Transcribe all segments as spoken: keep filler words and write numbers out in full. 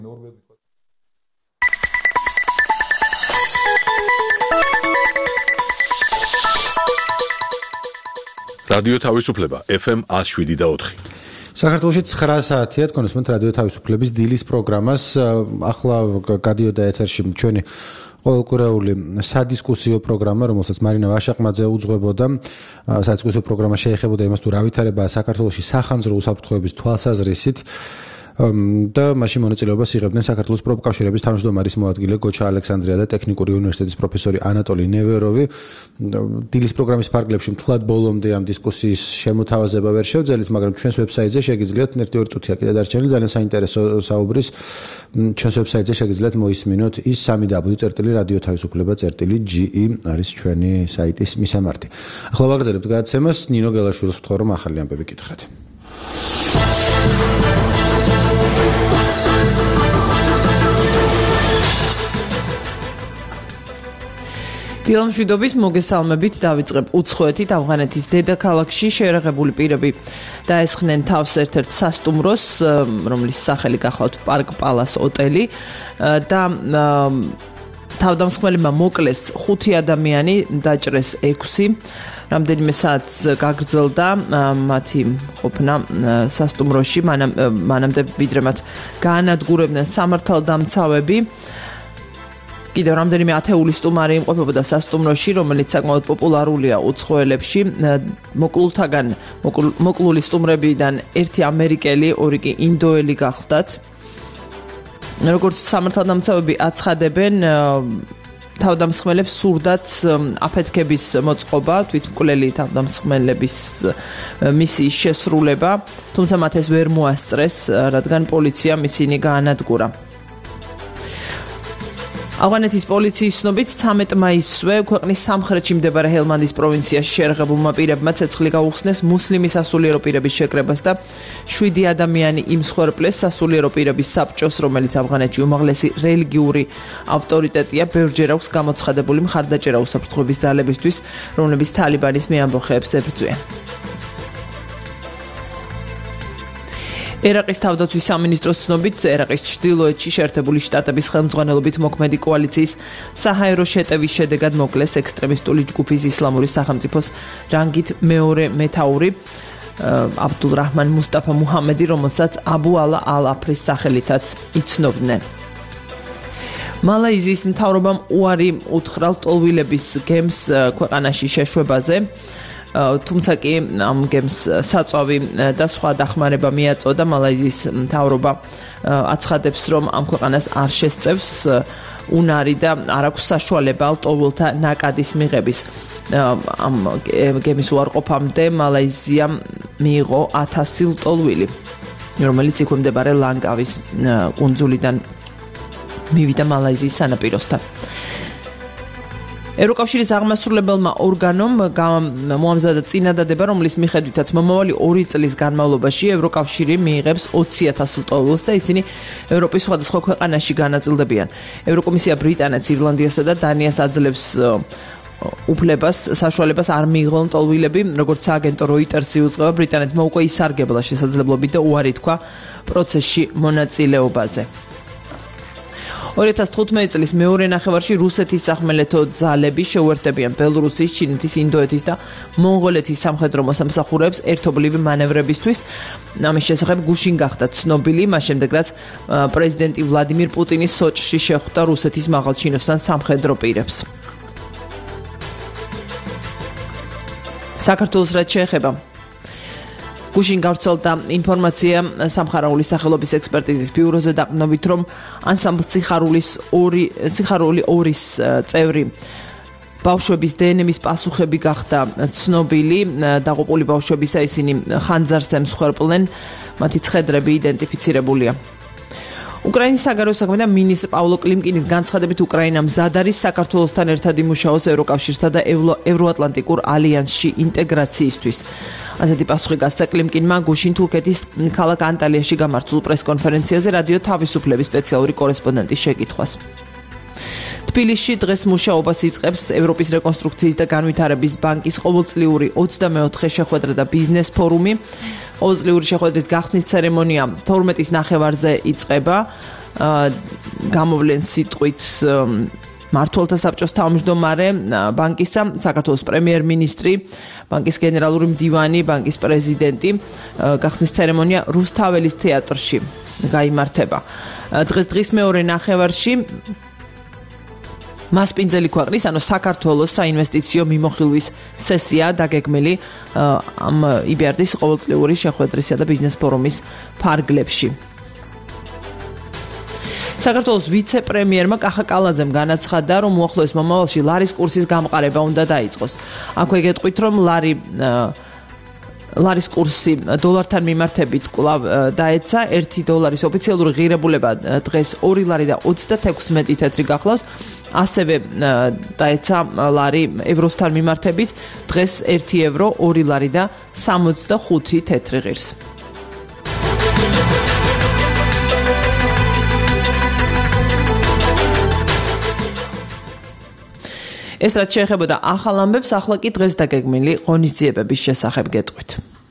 რადიო თავისუფლება ეფ ემ one oh seven და four. საქართველოში ცხრა საათია თქვენსმენთ რადიო თავისუფლების დილის პროგრამას. ახლა გადიოდა ეთერში ჩვენი ყოველკვირეული სადისკუსიო პროგრამა, რომელსაც მარინა ვაშაყმაძე უძღვებოდა. სადისკუსიო პროგრამა შეეხებოდა იმას, თუ რა ვითარებაა საქართველოში სახანძრო უსაფრთხოების თვალსაზრისით. და მაშინ მონაწილეობას იღებდნენ საქართველოს პროფკავშირების თავმჯდომარის მოადგილე გოჩა ალექსანდრია და ტექნიკური უნივერსიტეტის პროფესორი ანატოლი ნევეროვი. დილის პროგრამის ფარგლებში მთლად ბოლომდე ამ დისკუსიის შემოთავაზება ვერ შევძელით, მაგრამ ჩვენს ვებსაიტზე შეგიძლიათ ერთი-ორი წუთია კიდე დარჩენილი, ძალიან საინტერესო საუბრის ჩვენს ვებსაიტზე შეგიძლიათ მოისმინოთ ის www წერტილი რადიო თავისუფლება წერტილი ჯი ი არის ჩვენი საიტის მისამართი. ახლა ვაგრძელებთ გადაცემას. ნინო გელაშვილს ვთხოვ, რომ ახალი ამბები გითხრათ. დილამშვიდობის მოგესალმებით, დავიწყებ უცხოეთით. ავღანეთის დედაქალაქში შეერაღებული პირები დაესხნენ თავს ერთ-ერთ სასტუმროს, რომლის სახელი გახლავთ პარკ პალას ოტელი და თავდამსხმელებმა მოკლეს ხუთი ადამიანი, დაჭრეს ექვსი. რამდენიმე საათს გაგრძელდა მათი ყოფნა სასტუმროში, მანამდე ვიდრე მათ გაანადგურებდნენ სამართალდამცავები. კიდევ რამდენიმე ათეული სტუმარი იმყოფებოდა სასტუმროში, რომელიც საკმაოდ პოპულარულია უცხოელებში. მოკლულთაგან მოკლული სტუმრებიდან ერთი ამერიკელი, ორი კი ინდოელი გახლდათ. როგორც სამართალდამცავები აცხადებენ, თავდამსხმელებს სურდათ აფეთქების მოწყობა, თვითმკვლელი თავდამსხმელების მისიის შესრულება, თუმცა მათ ეს ვერ მოასწრეს, რადგან პოლიციამ ისინი გაანადგურა. ავღანეთის პოლიციის ცნობით ცამეტ მაისსვე ქვეყნის სამხრეთში მდებარე ჰელმანდის პროვინციაში შეერაღებულმა პირებმა ცეცხლი გაუხსნეს მუსლიმი სასულიერო პირების შეკრებას და შვიდი ადამიანი იმსხვერპლეს სასულიერო პირების საბჭოს, რომელიც ავღანეთში უმაღლესი რელიგიური ავტორიტეტია, ბევრჯერ აქვს გამოცხადებული მხარდაჭერა უსაფრთხოების ძალებისთვის, რომლებიც თალიბანის მეამბოხეებს ებრძვიან. ერაყის თავდაცვის სამინისტროს ცნობით, ერაყის ჩრდილოეთში შეერთებული შტატების ხელმძღვანელობით მოქმედი კოალიციის საჰაერო შეტევის შედეგად მოკლეს ექსტრემისტული ჯგუფის ისლამური სახელმწიფოს რანგით მეორე მეთაური აბდულ რაჰმან მუსტაფა მუჰამედი, რომელსაც აბუ ალა ალ-აფრის სახელითაც იცნობდნენ. მალაიზიის მთავრობამ უარი უთხრა ლტოლვილების გემს ქვეყანაში შეშვებაზე. თუმცა კი ამ გემს საწვავი და სხვა დახმარება მიაწოდა. მალაიზიის მთავრობა აცხადებს, რომ ამ ქვეყანას არ შესწევს უნარი და არ აქვს საშუალება ლტოლვილთა ნაკადის მიღების. ამ გემის უარყოფამდე მალაიზიამ მიიღო ათასი ლტოლვილი, რომელიც იქვე მდებარე ლანგავის კუნძულიდან მივიდა მალაიზიის სანაპიროსთან. ევროკავშირის აღმასრულებელმა ორგანომ მოამზადა წინადადება, რომლის მიხედვითაც მომავალი ორი წლის განმავლობაში ევროკავშირი მიიღებს ოცი ათას ლტოლვილს და ისინი ევროპის სხვადასხვა ქვეყანაში განაწილდებიან. ევროკომისია ბრიტანეთს, ირლანდიასა და დანიას აძლევს უფლებას, საშუალებას არ მიიღონ ლტოლვილები, როგორც სააგენტო როიტერსი უწყება, ბრიტანეთმა უკვე ისარგებლა შესაძლებლობით და უარი თქვა პროცესში მონაწილეობაზე. ორი ათას თხუთმეტი წლის მეორე ნახევარში რუსეთის სახმელეთო ძალები შეუერთებიან ბელორუსის, ჩინეთის, ინდოეთის და მონღოლეთის სამხედრო მოსამსახურეებს ერთობლივი მანევრებისთვის. ამის შესახებ გუშინ გახდა ცნობილი, მას შემდეგ რაც პრეზიდენტი ვლადიმირ პუტინი სოჭში შეხვდა რუსეთის მაღალჩინოსთან სამხედრო პირებს. საქართველოს რაც შეეხება გუშინ გავრცელდა ინფორმაცია სამხარაულის სახელობის ექსპერტიზის ბიუროზე დაყრდნობით, რომ ანსამბლ სიხარულის ორი სიხარული ორის წევრი ბავშვების დე ენ ემის პასუხები გახდა ცნობილი. დაღუპული ბავშვებისა ისინი ხანძარს ემსხვერპლნენ, მათი ცხედრები იდენტიფიცირებულია. უკრაინის საგარეო საქმეთა მინისტრ პავლო კლიმკინის განცხადებით, უკრაინა მზად არის საქართველოსთან ერთად იმუშაოს ევროკავშირსა და ევროატლანტიკურ ალიანსში ინტეგრაციისთვის. ასეთი პასუხი გასცა კლიმკინმა გუშინ თურქეთის ქალაქ ანტალიაში გამართულ პრესკონფერენციაზე რადიო თავისუფლების სპეციალური კორესპონდენტის შეკითხვას. თბილისში დღეს მუშაობას იწყებს ევროპის რეკონსტრუქციის და განვითარების ბანკის ყოველწლიური ოცდამეოთხე შეხვედრა და ბიზნეს ფორუმი. ყოველწლიური შეხვედრის გახსნის ცერემონია თორმეტის ნახევარზე იწყება. გამოვლენ სიტყვით მმართველთა საბჭოს თავმჯდომარე ბანკისა, საქართველოს პრემიერ-მინისტრი, ბანკის გენერალური მდივანი, ბანკის პრეზიდენტი. გახსნის ცერემონია რუსთაველის თეატრში გაიმართება. დღეს დღის მეორე ნახევარში მასპინძელი ქვეყნის, ანუ საქართველოს საინვესტიციო მიმოხილვის სესია დაგეგმილი ამ ი ბი არ დის ყოველწლიური შეხვედრისა და ბიზნეს ფორუმის ფარგლებში. საქართველოს ვიცე-პრემიერმა კახა კალაძემ განაცხადა, რომ უახლოეს მომავალში ლარის კურსის გამყარება უნდა დაიწყოს. აქვე გეტყვით, რომ ლარი ლარის კურსი დოლართან მიმართებით კვლავ დაეცა. ერთი დოლარის ოფიციალური ღირებულება დღეს ორი ლარი და ოცდათექვსმეტი თეთრი გახლავს. ასევე დაეცა ლარი ევროსთან მიმართებით დღეს ერთი ევრო, ორი ლარი და სამოცდახუთი თეთრი ღირს. ეს რაც შეეხებოდა ახალ ამბებს, ახლა კი დღეს დაგეგმილი ღონისძიებების შესახებ გეტყვით.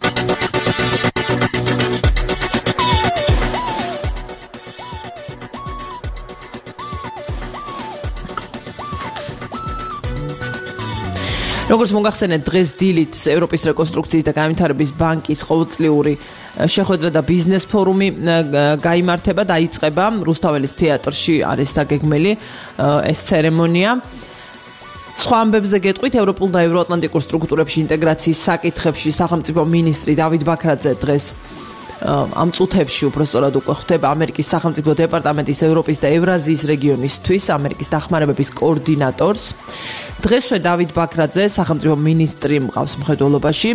როგორც მოგახსენეთ, დღეს დილით ევროპის რეკონსტრუქციის და განვითარების ბანკის ყოველწლიური შეხვედრა და ბიზნეს ფორუმი გაიმართება, დაიწყება რუსთაველის თეატრში არის დაგეგმილი ეს ცერემონია. სხვა ამბებზე გეტყვით, ევროპულ და ევროატლანტიკურ სტრუქტურებში ინტეგრაციის საკითხებში სახელმწიფო მინისტრი დავით ბაქრაძე დღეს ამ წუთებში უბრალოდ უკვე ხვდება ამერიკის სახელმწიფო დეპარტამენტის ევროპის და ევრაზიის რეგიონისთვის ამერიკის დახმარებების კოორდინატორს. დღესვე დავით ბაქრაძე სახელმწიფო მინისტრი მყავს მხედველობაში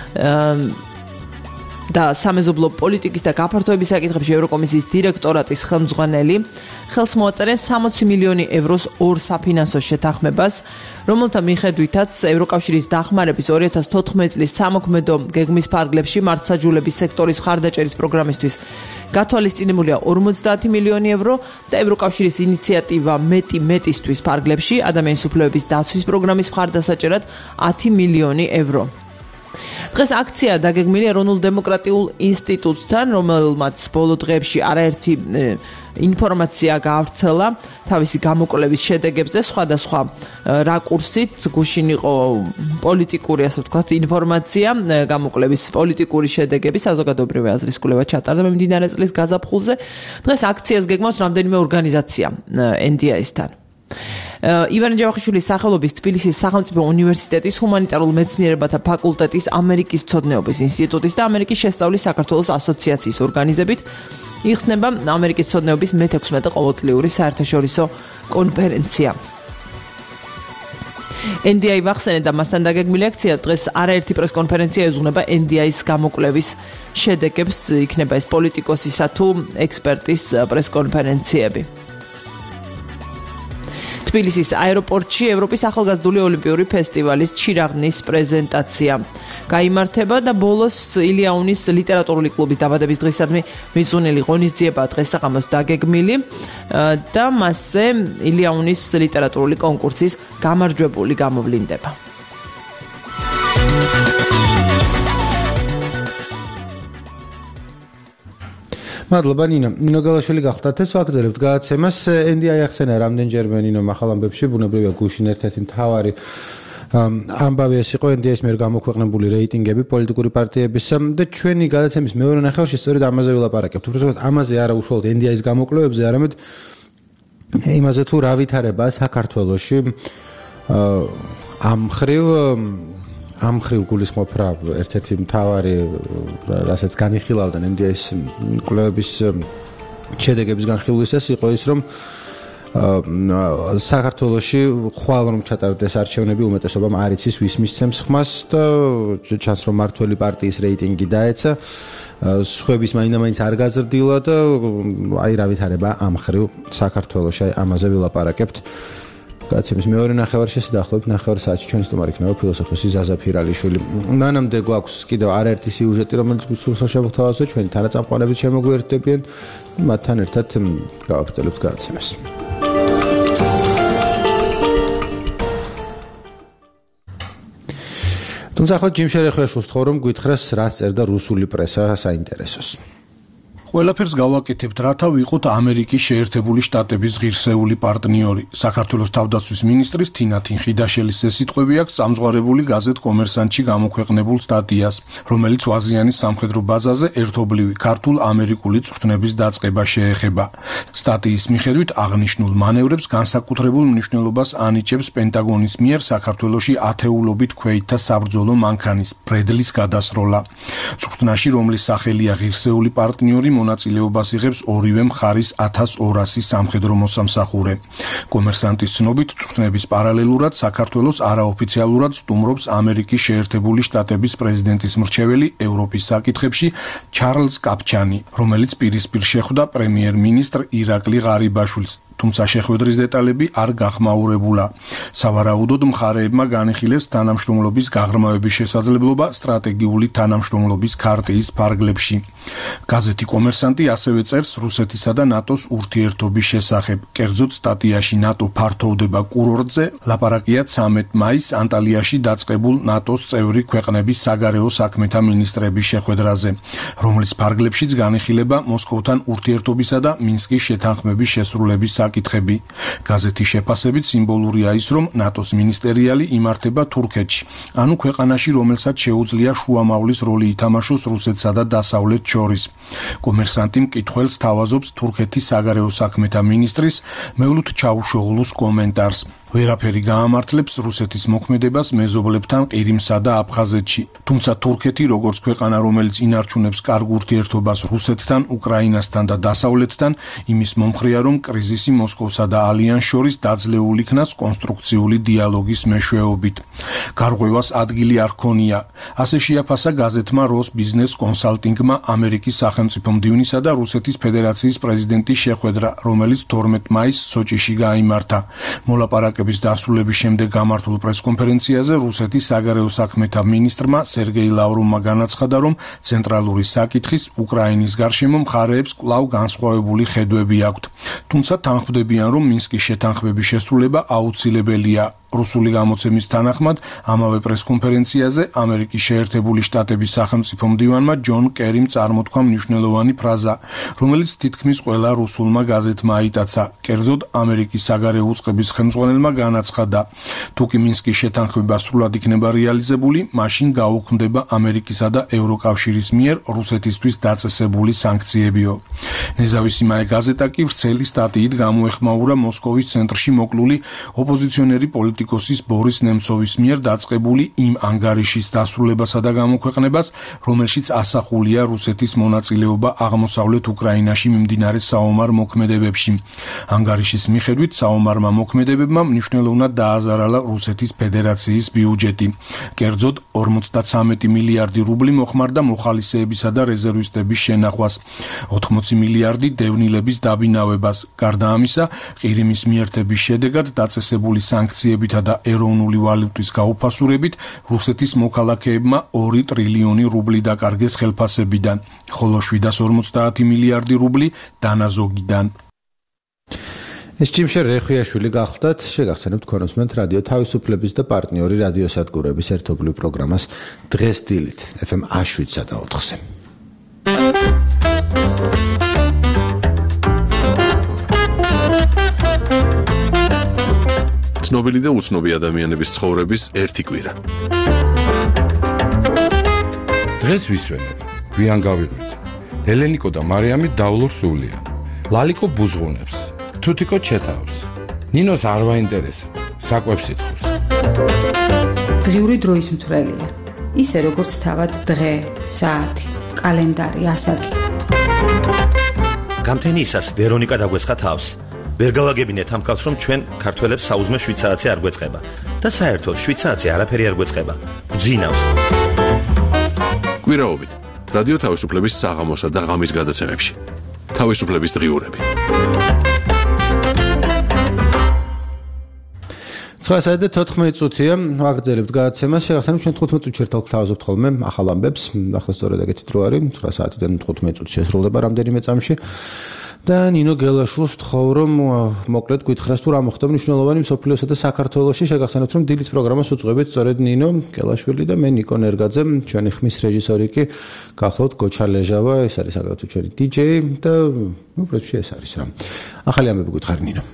და სამეზობლო პოლიტიკის და გაფართოების საკითხებში ევროკომისიის დირექტორატის ხელმძღვანელი ხელს მოაწერენ სამოცი მილიონი ევროს ორ საფინანსო შეთანხმებას, რომელთა მიხედვითაც ევროკავშირის დახმარების ორი ათას თოთხმეტი წლის სამოქმედო გეგმის ფარგლებში მართლმსაჯულების სექტორის მხარდაჭერის პროგრამისთვის გათვალისწინებულია ორმოცდაათი მილიონი ევრო და ევროკავშირის ინიციატივა მეტი მეტისთვის ფარგლებში ადამიანის უფლებების დაცვის პროგრამის მხარდასაჭერად ათი მილიონი ევრო. დღეს აქცია დაგეგმილი ეროვნულ დემოკრატიულ ინსტიტუტთან, რომელმაც ბოლო დღეებში არაერთი ინფორმაცია გაავრცელა თავისი გამოკვლევის შედეგებზე, სხვადასხვა რაკურსით, გუშინ იყო პოლიტიკური, ასე ვთქვათ, ინფორმაცია, გამოკვლევის პოლიტიკური შედეგები, საზოგადოებრივი აზრის კვლევა ჩატარდა მიმდინარე წლის გაზაფხულზე. დღეს აქციას გეგმავს რამდენიმე ორგანიზაცია ენ დი აის-თან. ივანე ჯავახიშვილის სახელობის თბილისის სახელმწიფო უნივერსიტეტის ჰუმანიტარულ მეცნიერებათა ფაკულტეტის ამერიკის მცოდნეობის ინსტიტუტის და ამერიკის შესწავლის საქართველოს ასოციაციის ორგანიზებით იხსნება ამერიკის მცოდნეობის მეთექვსმეტე ყოველწლიური საერთაშორისო კონფერენცია. ენ დი აი ვახსენეთ და მასთან დაგეგმილი აქცია დღეს არაერთი პრესკონფერენცია ეძღვნება ენ დი აის გამოკვლევის შედეგებს, იქნება ეს პოლიტიკოსისა თუ ექსპერტის პრესკონფერენციები. თბილისის აეროპორტში ევროპის ახალგაზრდული ოლიმპიური ფესტივალის ჩირაღნის პრეზენტაცია გაიმართება და ბოლოს ილიაუნის ლიტერატურული კლუბის დაბადების დღისადმი მისუნელი ღონისძიება დღესაღამოს დაგეგმილი და მასზე ილიაუნის ლიტერატურული კონკურსის გამარჯვებული გამოვლინდება. მადლობა ნინო. ნინო გალაშვილი გახდათ ეს ვაგრძელებთ გადაცემას. ენ დი აი ახსენა რამდენჯერმე ნინო ახალ ამბებში, ბუნებრივია გუშინ ერთ-ერთი მთავარი ამბავი ეს იყო ენ დი აის მიერ გამოქვეყნებული რეიტინგები პოლიტიკური პარტიების და ჩვენი გადაცემის მეორე ნახევარში სწორედ ამაზე ვილაპარაკებთ. უბრალოდ ამაზე არა უშუალოდ ენ დი აის გამოკვლევებზე, არამედ იმაზე თუ რა ვითარება საქართველოში ამ ხრივ ამ ხრივ გულისხმობ რა ერთ-ერთი მთავარი რასაც განიხილავდნენ ენ დი აის კვლევების შედეგების განხილვისას იყო ის, რომ საქართველოში ხვალ რომ ჩატარდეს არჩევნები უმეტესობამ არ იცის ვის მისცემს ხმას და ჩანს რომ მართველი პარტიის რეიტინგი დაეცა, სხვების მაინდა-მაინც არ გაზრდილა და აი რა ვითარება ამ ხრივ საქართველოში, აი ამაზე ვილაპარაკებთ. გადაცემის მეორე ნახევარში დაახლოებით ნახევარ საათში ჩვენი სტუმარი იქნება ფილოსოფოსი ზაზა ფირალიშვილი. მანამდე გვაქვს კიდევ არაერთი სიუჟეტი, რომელიც გულსხმობს შევხვდავაზე, ჩვენი თანაწამყვანებით შემოგვიერთდებიან, მათთან ერთად გავაგრძელებთ გადაცემას. თუმცა ახლა ჯიმ შერეხვეაშვილს ვთხოვ, რომ გვითხრას რაც წერდა რუსული პრესა საინტერესოს. ყველაფერს გავაკეთებთ, რათა ვიყოთ ამერიკის შეერთებული შტატების ღირსეული პარტნიორი. საქართველოს თავდაცვის მინისტრის თინა თინხიდაშელის ეს სიტყვები აქვს წამზღარებული გაზეთ კომერსანტში გამოქვეყნებულ სტატიას, რომელიც ვაზიანის სამხედრო ბაზაზე ერთობლივი ქართულ-ამერიკული წვრთნების დაწყება შეეხება. სტატიის მიხედვით აღნიშნულ მანევრებს განსაკუთრებულ მნიშვნელობას ანიჭებს პენტაგონის მიერ საქართველოში ათეულობით ქვეითთა საბრძოლო მანქანის ბრედლის გადასროლა. წვრთნაში, რომლის სახელია ღირსეული პარტნიორი, მონაწილეობას იღებს ორივე მხარის ათას ორასი სამხედრო მოსამსახურე. კომერსანტის ცნობით, წვრთნების პარალელურად საქართველოს არაოფიციალურად სტუმრობს ამერიკის შეერთებული შტატების პრეზიდენტის მრჩეველი ევროპის საკითხებში ჩარლზ კაპჩანი, რომელიც პირისპირ შეხვდა პრემიერ-მინისტრ ირაკლი ღარიბაშვილს. თუმცა შეხვედრის დეტალები არ გახმაურებულა. სავარაუდოდ მხარეებმა განიხილეს თანამშრომლობის გაღრმავების შესაძლებლობა სტრატეგიული თანამშრომლობის ქარტიის ფარგლებში. გაზეთი კომერსანტი ასევე წერს რუსეთისა და ნატოს ურთიერთობის შესახებ. კერძოდ სტატიაში ნატო ფართოვდება კურორტზე, ლაპარაკია ცამეტ მაისს ანტალიაში დაწყებულ ნატოს წევრი ქვეყნების საგარეო საქმეთა მინისტრების შეხვედრაზე, რომლის ფარგლებშიც განიხილება მოსკოვთან ურთიერთობისა და მინსკის შეთანხმების შესრულების საკითხები. გაზეთის შეფასებით სიმბოლურია ის, რომ ნატოს მინისტერიალი იმართება თურქეთში, ანუ ქვეყანაში, რომელსაც შეუძლია შუამავლის როლი ითამაშოს რუსეთსა და დასავლეთს შორის. კომერსანტი მკითხველს თავაზობს თურქეთის საგარეო საქმეთა მინისტრის მევლութ ჩაუშოღლუს კომენტარს. ვერაფერი გაამართლებს რუსეთის მოქმედებას მეზობლებთან ყირიმსა და აფხაზეთში. თუმცა თურქეთი, როგორც ქვეყანა, რომელიც ინარჩუნებს კარგ ურთიერთობას რუსეთთან, უკრაინასთან და დასავლეთთან, იმის მომხრეა, რომ კრიზისი მოსკოვსა და ალიანს შორის დაძლეულ იქნას კონსტრუქციული დიალოგის მეშვეობით. გარღვევას ადგილი არ ჰქონია. ასე შეაფასა გაზეთმა როს ბიზნეს კონსალტინგმა ამერიკის სახელმწიფო მდივნისა და რუსეთის ფედერაციის პრეზიდენტის შეხვედრა, რომელიც თორმეტ მაისს სოჭიში გაიმართა. მოლაპარაკება დასრულების შემდეგ გამართულ პრესკონფერენციაზე რუსეთის საგარეო საქმეთა მინისტრმა სერგეი ლავროვმა განაცხადა, რომ ცენტრალური საკითხის უკრაინის გარშემო მხარეებს კვლავ განსხვავებული ხედვები აქვთ. თუმცა თანხმდებიან, რომ მინსკის შეთანხმების შესრულება აუცილებელია. რუსული გამოცემის თანახმად, ამავე პრესკონფერენციაზე ამერიკის შეერთებული შტატების სახელმწიფო მდივანმა ჯონ კერიმ წარმოთქვა მნიშვნელოვანი ფრაზა, რომელიც თითქმის ყველა რუსულმა გაზეთმა აიტაცა. კერძოდ, ამერიკის საგარეო უწყების ხელმძღვანელმა განაცხადა, თუ კი მინსკის შეთანხმება სრულად იქნება რეალიზებული, მაშინ გაუქმდება ამერიკისა და ევროკავშირის მიერ რუსეთისთვის დაწესებული სანქციებიო. ნეზავისი მაე გაზეტა კი ვრცელი სტატიით გამოეხმაურა მოსკოვის ცენტრში მოკლული ოპოზიციონერი პოლიტიკოსის ბორის ნემცოვის მიერ დაწყებული იმ ანგარიშის დასრულებასა და გამოქვეყნებას, რომელშიც ასახულია რუსეთის მონაწილეობა აღმოსავლეთ უკრაინაში მიმდინარე საომარ მოქმედებებში. ანგარიშის მიხედვით საომარმა მოქმედებებმა მნიშვნელოვნად დააზარალა რუსეთის ფედერაციის ბიუჯეტი. კერძოდ, ორმოცდაცამეტი მილიარდი რუბლი მოხმარდა მოხალისეებისა და რეზერვისტების შენახვას, ოთხმოცი მილიარდი დევნილების დაბინავებას. გარდა ამისა, ყირიმის მიერთების შედეგად დაწესებული სანქციებით და ეროვნული ვალუტის გაუფასურებით რუსეთის მოქალაქეებმა ორი ტრილიონი რუბლი დაკარგეს ხელფასებიდან, ხოლო შვიდას ორმოცდაათი მილიარდი რუბლი დანაზოგიდან. ეს ჭიმშე რეხვიაშვილი გახლდათ, შეგახსენებთ თქვენ უსმენთ რადიო თავისუფლების და პარტნიორი რადიოსადგურების ერთობლივ პროგრამას დღეს დილით ეფ ემ შვიდ და ოთხზე. ცნობილი და უცნობი ადამიანების ცხოვრების ერთი კვირა. დღეს ვისვენებ, გვიან გავიღვიძე. ელენიკო და მარიამი დავლურ სულია. ლალიკო ბუზღუნებს, თუთიკო ჩეთავს. ნინოს არ ვაინტერესებს, საკვებს ითხოვს. დღიური დროის მთვრელია. ისე როგორც თავად დღე, საათი, კალენდარი, ასაკი. გამთენიისას ვერონიკა დაგვესხა თავს. ვერ გავაგებინეთ ამ კაცს, რომ ჩვენ ქართველებს საუზმე შვიდ საათზე არ გვეწყება და საერთოდ შვიდ საათზე არაფერი არ გვეწყება. გძინავს. კვირაობით რადიო თავისუფლების საღამოსა და ღამის გადაცემებში. თავისუფლების დღიურები. ცხრა საათი და თოთხმეტი წუთია, ვაგრძელებთ გადაცემას. შეგახსენებთ, ჩვენ თხუთმეტ წუთში ერთად გთავაზობთ ხოლმე ახალ ამბებს. ახლა სწორედ ეგეთი დრო არის, ცხრა საათიდან თხუთმეტი წუთი შესრულდება რამდენიმე წამში. და ნინო გელაშვილს ვთხოვ რომ მოკლედ გითხრას თუ რა მოხდა მნიშვნელოვანი მსოფლიოსა და საქართველოში შეგახსენებთ რომ დილის პროგრამას უძღვებით სწორედ ნინო გელაშვილი და მე ნიკო ნერგაძე ჩვენი ხმის რეჟისორი კი გახლავთ გოჩა ლეჟავა ეს არის აგრეთვე ჩვენი დიჯეი და ნუ პროცესი ეს არის რა ახალი ამბები გითხარი ნინო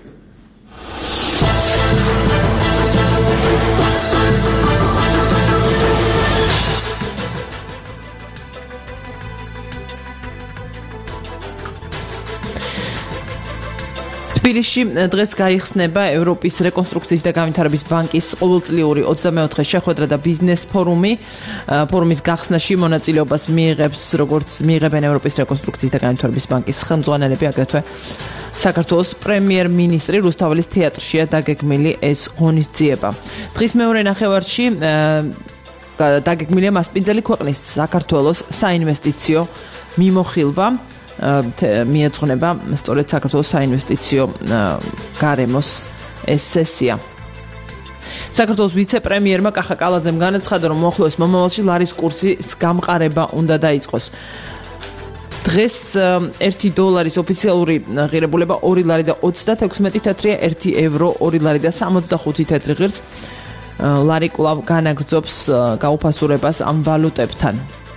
თბილისში დღეს გაიხსნება ევროპის რეკონსტრუქციის და განვითარების ბანკის ყოველწლიური ოცდამეოთხე შეხვედრა და ბიზნეს ფორუმი. ფორუმის გახსნაში მონაწილეობას მიიღებს როგორც მიიღებენ ევროპის რეკონსტრუქციის და განვითარების ბანკის ხელმძღვანელები, აგრეთვე საქართველოს პრემიერ-მინისტრი რუსთაველის თეატრშია დაგეგმილი ეს ღონისძიება. დღის მეორე ნახევარში დაგეგმილია მასპინძელი ქვეყნის საქართველოს საინვესტიციო მიმოხილვა. მიეძღვნება სწორედ საქართველოს საინვესტიციო გარემოს ეს სესია. საქართველოს ვიცე-პრემიერმა კახა კალაძემ განაცხადა, რომ მოახლოეს მომავალში ლარის კურსის გამყარება უნდა დაიწყოს. დღეს ერთი დოლარის ოფიციალური ღირებულება ორი ლარი და ოცდათექვსმეტი თეთრია, ერთი ევრო ორი ლარი და სამოცდახუთი თეთრი ღირს. ლარი კვლავ განაგრძობს გაუფასურებას ამ ვალუტებთან.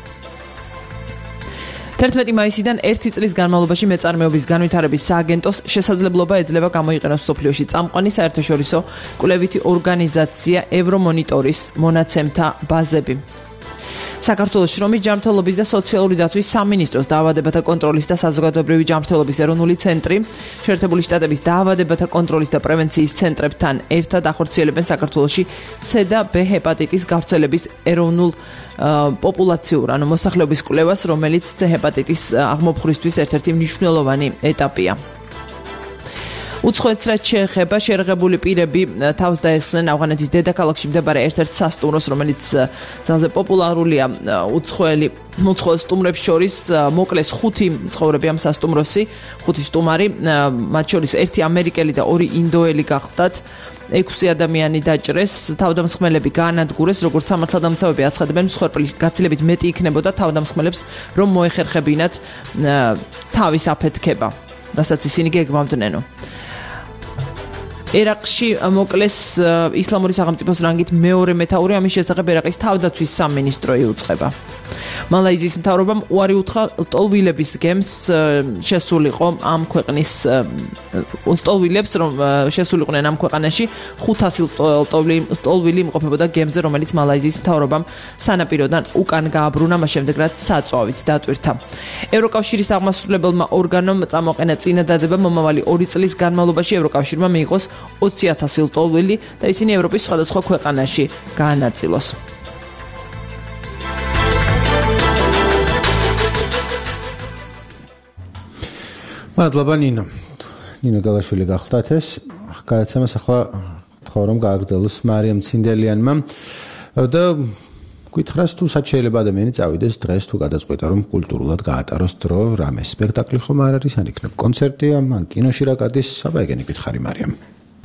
თერთმეტი მაისიდან ერთი წლის განმავლობაში მეწარმეობის განვითარების სააგენტოს შესაძლებლობა ეძლევა გამოიყენოს სოფლიოში წამყვანი საერთაშორისო კვლევითი ორგანიზაცია ევრომონიტორის მონაცემთა ბაზები. საქართველოს შრომის ჯანმრთელობის და სოციალური დაცვის სამინისტროს დაავადებათა კონტროლის და საზოგადოებრივი ჯანმრთელობის ეროვნული ცენტრი შეერთებული შტატების დაავადებათა კონტროლის და პრევენციის ცენტრებთან ერთად ახორციელებენ საქართველოში C და B ჰეპატიტის გავრცელების ეროვნულ პოპულაციურ ანუ მოსახლეობის კვლევას, რომელიც C ჰეპატიტის აღმოფხვრისთვის ერთ-ერთი მნიშვნელოვანი ეტაპია. უცხოეთს რაც შეეხება შეერაღებული პირები თავს დაესხნენ ავღანეთის დედაქალაქში მდებარე ერთ-ერთ სასტუმროს, რომელიც ძალზე პოპულარულია უცხოელი უცხოელ სტუმრებს შორის. მოკლეს ხუთი ცხოვრები ამ სასტუმროსი, ხუთი სტუმარი, მათ შორის ერთი ამერიკელი და ორი ინდოელი გახდათ. ექვსი ადამიანი დაჭრეს, თავდამსხმელები გაანადგურეს, როგორც სამართალდამცავები აცხადებენ, მსხვერპლი გაცილებით მეტი იქნებოდა თავდამსხმელებს, რომ მოეხერხებინათ თავის აფეთქება, რასაც ისინი გეგმავდნენო. ერაყში მოკლეს ისლამური სახელმწიფოს რანგით მეორე მეთაური, ამის შესახებ ერაყის თავდაცვის სამინისტრო იუწყება. მალაიზიის მთავრობამ უარი უთხრა ლტოლვილების გემს შესულიყო ამ ქვეყნის ლტოლვილებს, რომ შესულიყვნენ ამ ქვეყანაში ხუთასი ლტოლვილი იმყოფებოდა გემზე, რომელიც მალაიზიის მთავრობამ სანაპიროდან უკან გააბრუნა, მას შემდეგ რაც საწვავით დატვირთა. ევროკავშირის აღმასრულებელმა ორგანომ წამოყენა წინადადება მომავალი ორი წლის განმავლობაში ევროკავშირმა მიიღოს ოცი ათასი ლტოლვილი და ისინი ევროპის სხვადასხვა ქვეყანაში გაანაწილოს. მადლობა ნინო. ნინო გალაშვილი გახლდათ ეს. გადაცემას ახლა თხოვ რომ გააგრძელოს მარიამ ცინდელიანმა და გითხრას თუ სად შეიძლება ადამიანი წავიდეს დღეს თუ გადაწყვეტა რომ კულტურულად გაატაროს დრო რამე სპექტაკლი ხომ არ არის, ან იქნებ კონცერტი, ან კინოში რა გადის, აბა ეგენი გითხარი მარიამ.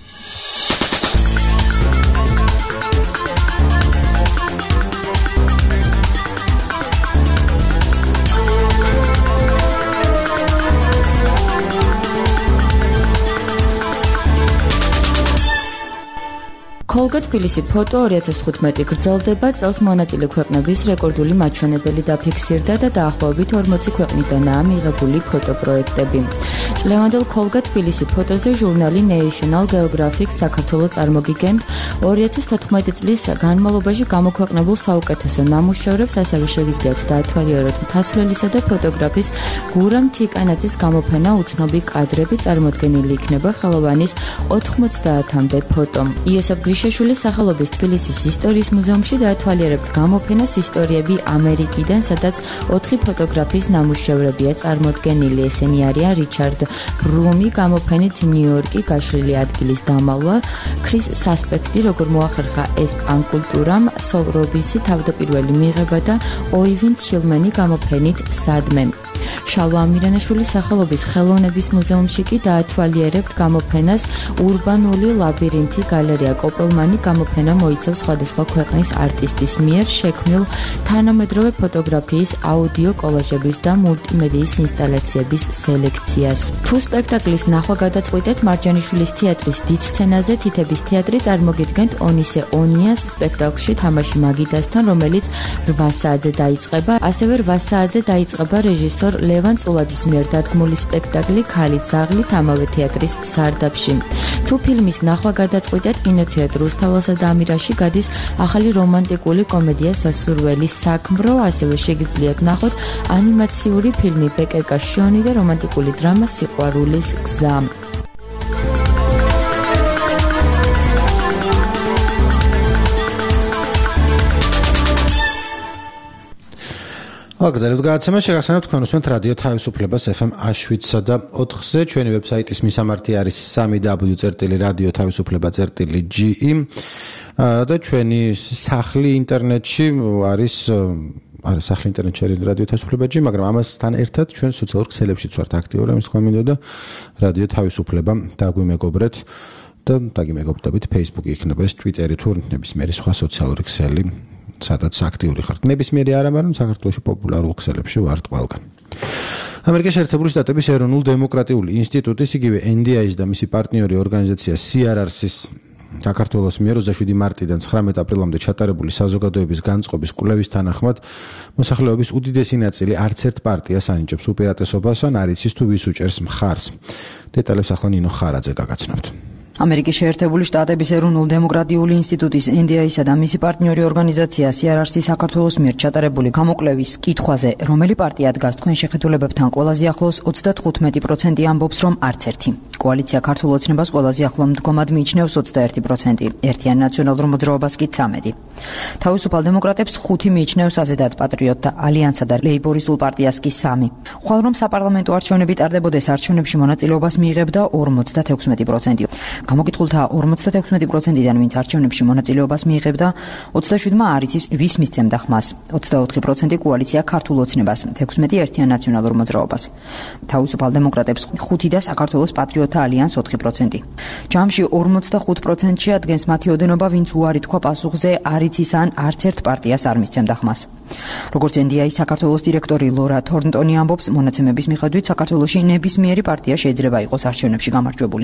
Kolga Tbilisi ფოტო ორი ათას თხუთმეტი გრძელდება, წელს მონაწილე ქვეყნების რეკორდული მაჩვენებელი დაფიქსირდა და დაახლოებით ორმოცი ქვეყნიდანაა მიღებული ფოტოპროექტები. წლევანდელ Kolga Tbilisi ფოტოზე ჟურნალი National Geographic საქართველოს წარმოგიგენთ ორი ათას თოთხმეტი წლის განმავლობაში გამოქვეყნებულ საუკეთესო ნამუშევრებს, ასევე შეგიძლიათ დაათვალიეროთ მთასვლელისა და ფოტოგრაფის გურამ თიკანაძის გამოფენა უცნობი კადრები, წარმოდგენილი იქნება ხელოვანის ოთხმოცდაათამდე ფოტო. იოსებ გრიშაშვილის სახელობის თბილისის ისტორიის მუზეუმში დაათვალიერებთ გამოფენას ისტორიები ამერიკიდან, სადაც ოთხი ფოტოგრაფის ნამუშევრებია წარმოდგენილი. ესენი არიან რიჩარდ ბრუმი, გამოფენით ნიუ-იორკი, გაშლილი ადგილის დამალვა, ქრის სასპექტი, როგორ მოახერხა ეს პანკულტურამ, სოლ რობინსი, თავდაპირველი მიღება და ოივინ თილმენი გამოფენით სადმე. შალვა ამირანაშვილის სახელობის ხელოვნების მუზეუმში კი დაათვალიერებთ გამოფენას ურბანული ლაბირინთი გალერეა კოპელმანი. გამოფენა მოიცავს სხვადასხვა ქვეყნის არტისტის მიერ შექმნილ თანამედროვე ფოტოგრაფიის, აუდიო კოლაჟების და მულტიმედიის ინსტალაციების სელექციას. თუ სპექტაკლის ნახვა გადაწყვიტეთ მარჯანიშვილის თეატრის დიდ სცენაზე, თითების თეატრი წარმოგიდგენთ ონისე ონიას სპექტაკლში თამაში მაგიდასთან, რომელიც რვა საათზე დაიწყება. ასევე რვა საათზე დაიწყება რეჟისორ ლევან წულაძის მიერ დადგმული სპექტაკლი ქალი ძაღლით ამავე თეატრის სარდაფში. თუ ფილმის ნახვა გადაწყვიტეთ, კინოთეატრ რუსთაველსა და ამირაში გადის ახალი რომანტიკული კომედია სასურველი საქმრო, ასევე შეგიძლიათ ნახოთ ანიმაციური ფილმი ბეკეკა შონი და რომანტიკული დრამა სიყვარულის გზა. აგზალებთ გადაცემა შეგახსენებთ თქვენ უსმენთ რადიო თავისუფლებას ეფ ემ შვიდსა და ოთხზე. ჩვენი ვებსაიტის მისამართი არის სამი დაბლიუ წერტილი რადიო თავისუფლება წერტილი ჯი ი და ჩვენი სახლი ინტერნეტში არის არის სახლი ინტერნეტში არის რადიო თავისუფლება ჯი ი, მაგრამ ამასთან ერთად ჩვენ სოციალურ ქსელებშიც ვართ აქტიური, ამის თქვა მინდოდა რადიო თავისუფლება დაგვიმეგობრეთ და დაგიმეგობრდებით Facebook-ი იქნება ეს Twitter-ი თუ ნებისმიერი სხვა სოციალური ქსელი, სადაც აქტიური ხართ. ნებისმიერი არა, მაგრამ საქართველოში პოპულარულ ქსელებში ვართ ყველგან. ამერიკის შეერთებული შტატების ეროვნულ დემოკრატიული ინსტიტუტის, იგივე ენ დი აის და მისი პარტნიორი ორგანიზაცია სი არ არ-ის საქართველოს მიერ ოცდაშვიდი მარტიდან ცხრამეტ აპრილამდე ჩატარებული საზოგადოების განწყობის კვლევის თანახმად მოსახლეობის უდიდესი ნაწილი არც ერთ პარტიას ანიჭებს უპირატესობას ან არ იცის თუ ვის უჭერს მხარს. დეტალებს ახლა ნინო ხარაძე გაგაცნობთ. ამერიკის შეერთებული შტატების ეროვნულ დემოკრატიული ინსტიტუტის ენ დი აისა და მისი პარტნიორი ორგანიზაცია სი არ არ-ის საქართველოს მიერ ჩატარებული გამოკვლევის კითხვაზე, რომელი პარტია დგას თქვენ შეხედულებებთან ყველაზე ახლოს, ოცდათხუთმეტი პროცენტი ამბობს, რომ არც ერთი. კოალიცია ქართულ ოცნებას ყველაზე ახლო მდგომად მიიჩნევს ოცდაერთი პროცენტი, ერთიან ნაციონალურ მოძრაობას კი ცამეტი. თავისუფალ დემოკრატებს ხუთი მიიჩნევს აზედად პატრიოტთა ალიანსა და ლეიბორისტულ პარტიას კი სამი. ხვალ რომ საპარლამენტო არჩევნები ტარდებოდეს, არჩევნებში მონაწილეობას მიიღებდა ორმოცდათექვსმეტი პროცენტი. გამოკითხულთა ორმოცდათექვსმეტი პროცენტიდან ვინც არჩევნებში მონაწილეობას მიიღებდა, ოცდაშვიდმა არ იცის ვის მისცემდა ხმას. ოცდაოთხი პროცენტი კოალიცია ქართულ ოცნებას, თექვსმეტი ერთიან ნაციონალურ მოძრაობას. თავისუფალ დემოკრატებს ხუთი და საქართველოს პატრიოტთა ალიანს ოთხი პროცენტი. ჯამში ორმოცდახუთ პროცენტში ადგენს მათი ოდენობა, ვინც უარი თქვა პასუხზე არ იცის ან არც ერთ პარტიას არ მისცემდა ხმას. როგორც ენ დი აის საქართველოს დირექტორი ლორა თორნტონი ამბობს, მონაცემების მიხედვით საქართველოში ნებისმიერი პარტია შეიძლება იყოს არჩევნებში გამარჯვებული.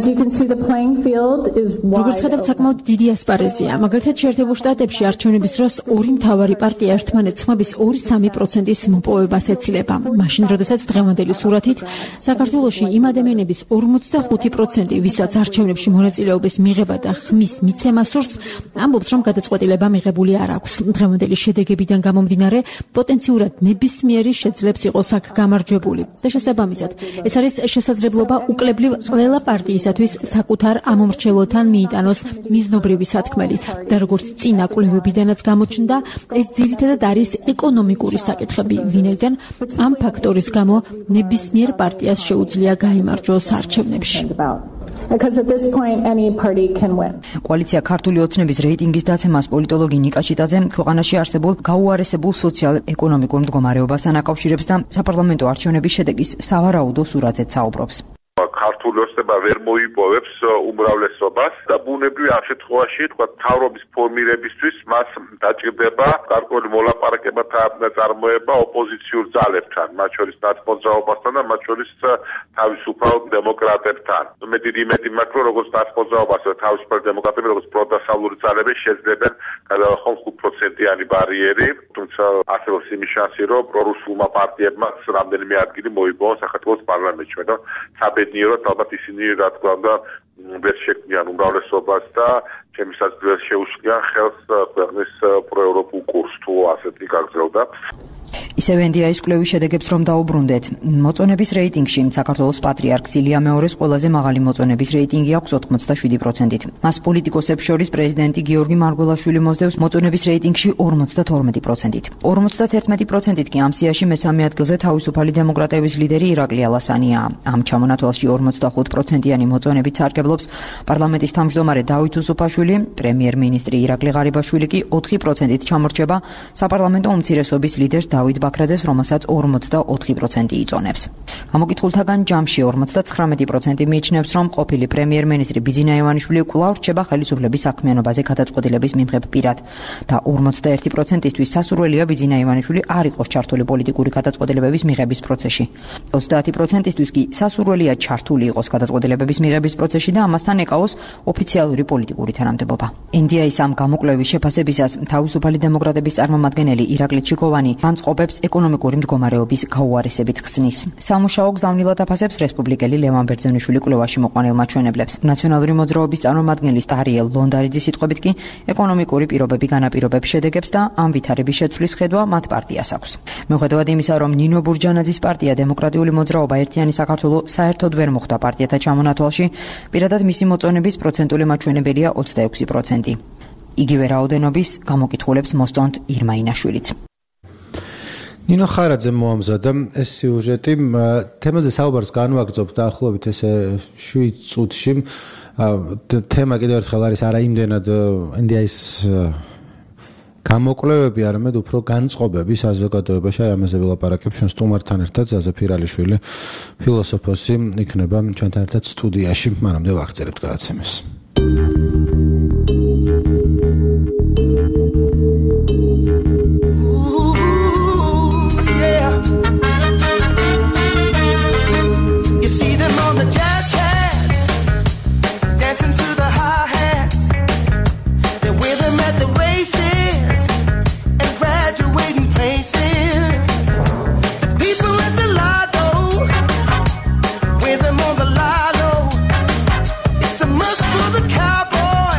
როგორც ხედავთ, საკმაოდ დიდი ასპარეზია. მაგალითად, შეერთებულ შტატებში არჩევნების დროს ორი მთავარი პარტია ერთმანეთს ხმების ორი სამი პროცენტის მოპოვებას ეცილება. მაშინ, როდესაც დღევანდელი სურათით საქართველოში იმ ადამიანების ორმოცდახუთი პროცენტი, ვისაც არჩევნებში მონაწილეობის მიღება და ხმის მიცემა სურს, ამბობს, რომ გადაწყვეტილება მიღებული არ აქვს. დღევანდელი შედეგებიდან გამომდინარე, პოტენციურად ნებისმიერი შეძლებს იყოს აქ გამარჯვებული. და შესაბამისად, ეს არის შესაძლებლობა უკლებლივ ყველა პარტიისათვის საკუთარ ამომრჩევლთან მიიტანოს მიზნობრივი სათქმელი და როგორც წინა კვლევებიდანაც გამოჩნდა, ეს ძირითადად არის ეკონომიკური საკითხები, ვინაიდან ამ ფაქტორის გამო ნებისმიერ პარტიას შეუძლია გაიმარჯვოს არჩევნებში. Because at this point any party can win. კოალიცია ქართული ოცნების რეიტინგის დაცემას პოლიტოლოგი ნიკა ჩიტაძე ქვეყანაში არსებულ გაუარესებულ სოციალ-ეკონომიკურ მდგომარეობასთან აკავშირებს და საპარლამენტო არჩევნების შედეგის სავარაუდო სურათზეც საუბრობს. ქართული ოცნება ვერ მოიპოვებს უმრავლესობას და ბუნებრივი ამ შემთხვევაში თქვა მთავრობის ფორმირებისთვის მას დაჭირდება გარკვეული მოლაპარაკებათა წარმოება ოპოზიციურ ძალებთან, მათ შორის ნაცმოძრაობასთან და მათ შორის თავისუფალ დემოკრატებთან. მე დიდი იმედი მაქვს, რომ როგორც ნაცმოძრაობას და თავისუფალ დემოკრატები, როგორც პროდასავლური ძალები შეძლებენ გადაახონ ხუთ პროცენტიანი ბარიერი, თუმცა არსებობს იმის შანსი, რომ პრორუსულმა პარტიებმაც რამდენიმე ადგილი მოიპოვონ საქართველოს პარლამენტში, მაგრამ საბედნიეროდ ალბათ ისინი რა თქმა უნდა ვერ შექმნიან უმრავლესობას და ჩემისაც ვერ შეუშლიან ხელს ქვეყნის პროევროპულ კურსს თუ ასეთი გაგრძელდა. ისევ ენ დი აის კვლევის შედეგებს რომ დაუბრუნდეთ, მოწონების რეიტინგში საქართველოს პატრიარქს ილია მეორეს ყველაზე მაღალი მოწონების რეიტინგი აქვს ოთხმოცდაშვიდი პროცენტით. მას პოლიტიკოსებს შორის პრეზიდენტი გიორგი მარგველაშვილი მოსდევს მოწონების რეიტინგში ორმოცდათორმეტი პროცენტით. ორმოცდაერთმეტი პროცენტით კი ამ სიაში მესამე ადგილზე თავისუფალი დემოკრატების ლიდერი ირაკლი ალასანიაა. ამ ჩამონათვალში ორმოცდახუთ პროცენტიანი მოწონებით სარგებლობს პარლამენტის თავმჯდომარე დავით უსუფაშვილი, პრემიერ-მინისტრი ირაკლი ღარიბაშვილი კი ოთხი პროცენტით ჩამორჩება საპარლამენტო უმცირესობის ლიდერს დავით ბაქრაძეს, რომელსაც ორმოცდაოთხი პროცენტი იწონებს. გამოკითხულთაგან ჯამში ორმოცდათხრამეტი პროცენტი მიიჩნევს, რომ ყოფილი პრემიერ-მინისტრი ბიძინა ივანიშვილი კვლავ რჩება ხელისუფლების საქმიანობაზე გადაწყვეტილების მიმღებ პირად და ორმოცდაერთი პროცენტისთვის სასურველია ბიძინა ივანიშვილი არ იყოს ჩართული პოლიტიკური გადაწყვეტილებების მიღების პროცესში. ოცდაათი პროცენტისთვის კი სასურველია ჩართული იყოს გადაწყვეტილებების მიღების პროცესში და ამასთან ეკავოს ოფიციალური პოლიტიკური თანამდებობა. ინდიაის ამ გამოკვლევის შეფასებისას თავისუფალი დემოკრატების წარმომადგენელი ირაკლი ჩიკოვანი განწყობებს ეკონომიკური მდგომარეობის გაუარესებით ხსნის. სამუშაო გზავნილად აფასებს რესპუბლიკელი ლევან ბერძენიშვილი კვლევაში მოყვანილ მაჩვენებლებს. ნაციონალური მოძრაობის წარმომადგენლის ტარიელ ლონდარიძის სიტყვებით კი ეკონომიკური პირობები განაპირობებს შედეგებს და ამ ვითარების შეცვლის ხედვა მათ პარტიას აქვს. მიუხედავად იმისა, რომ ნინო ბურჯანაძის პარტია დემოკრატიული მოძრაობა ერთიანი საქართველო საერთოდ ვერ მოხვდა პარტიათა ჩამონათვალში, პირადად მისი მოწონების პროცენტული მაჩვენებელია ოცდაექვსი პროცენტი. იგივე რაოდენობის გამოკითხულებს მოსწონთ ირმა ინაშვილიც. ნინო ხარაძე მოამზადა ეს სიუჟეტი. თემაზე საუბარს განვაგრძობ დაახლოებით ესე შვიდ წუთში. თემა კიდევ ერთხელ არის არა იმდენად ინდიაის გამოკვლევები, არამედ უფრო განწყობები საზოგადოებაში. აი ამაზე ვილაპარაკებ ჩვენ სტუმართან ერთად. ზაზა ფირალიშვილი, ფილოსოფოსი, იქნება ჩვენთან ერთად სტუდიაში. მანამდე ვაგრძელებთ გადაცემას. With them on the line, oh, it's a must for the cowboy.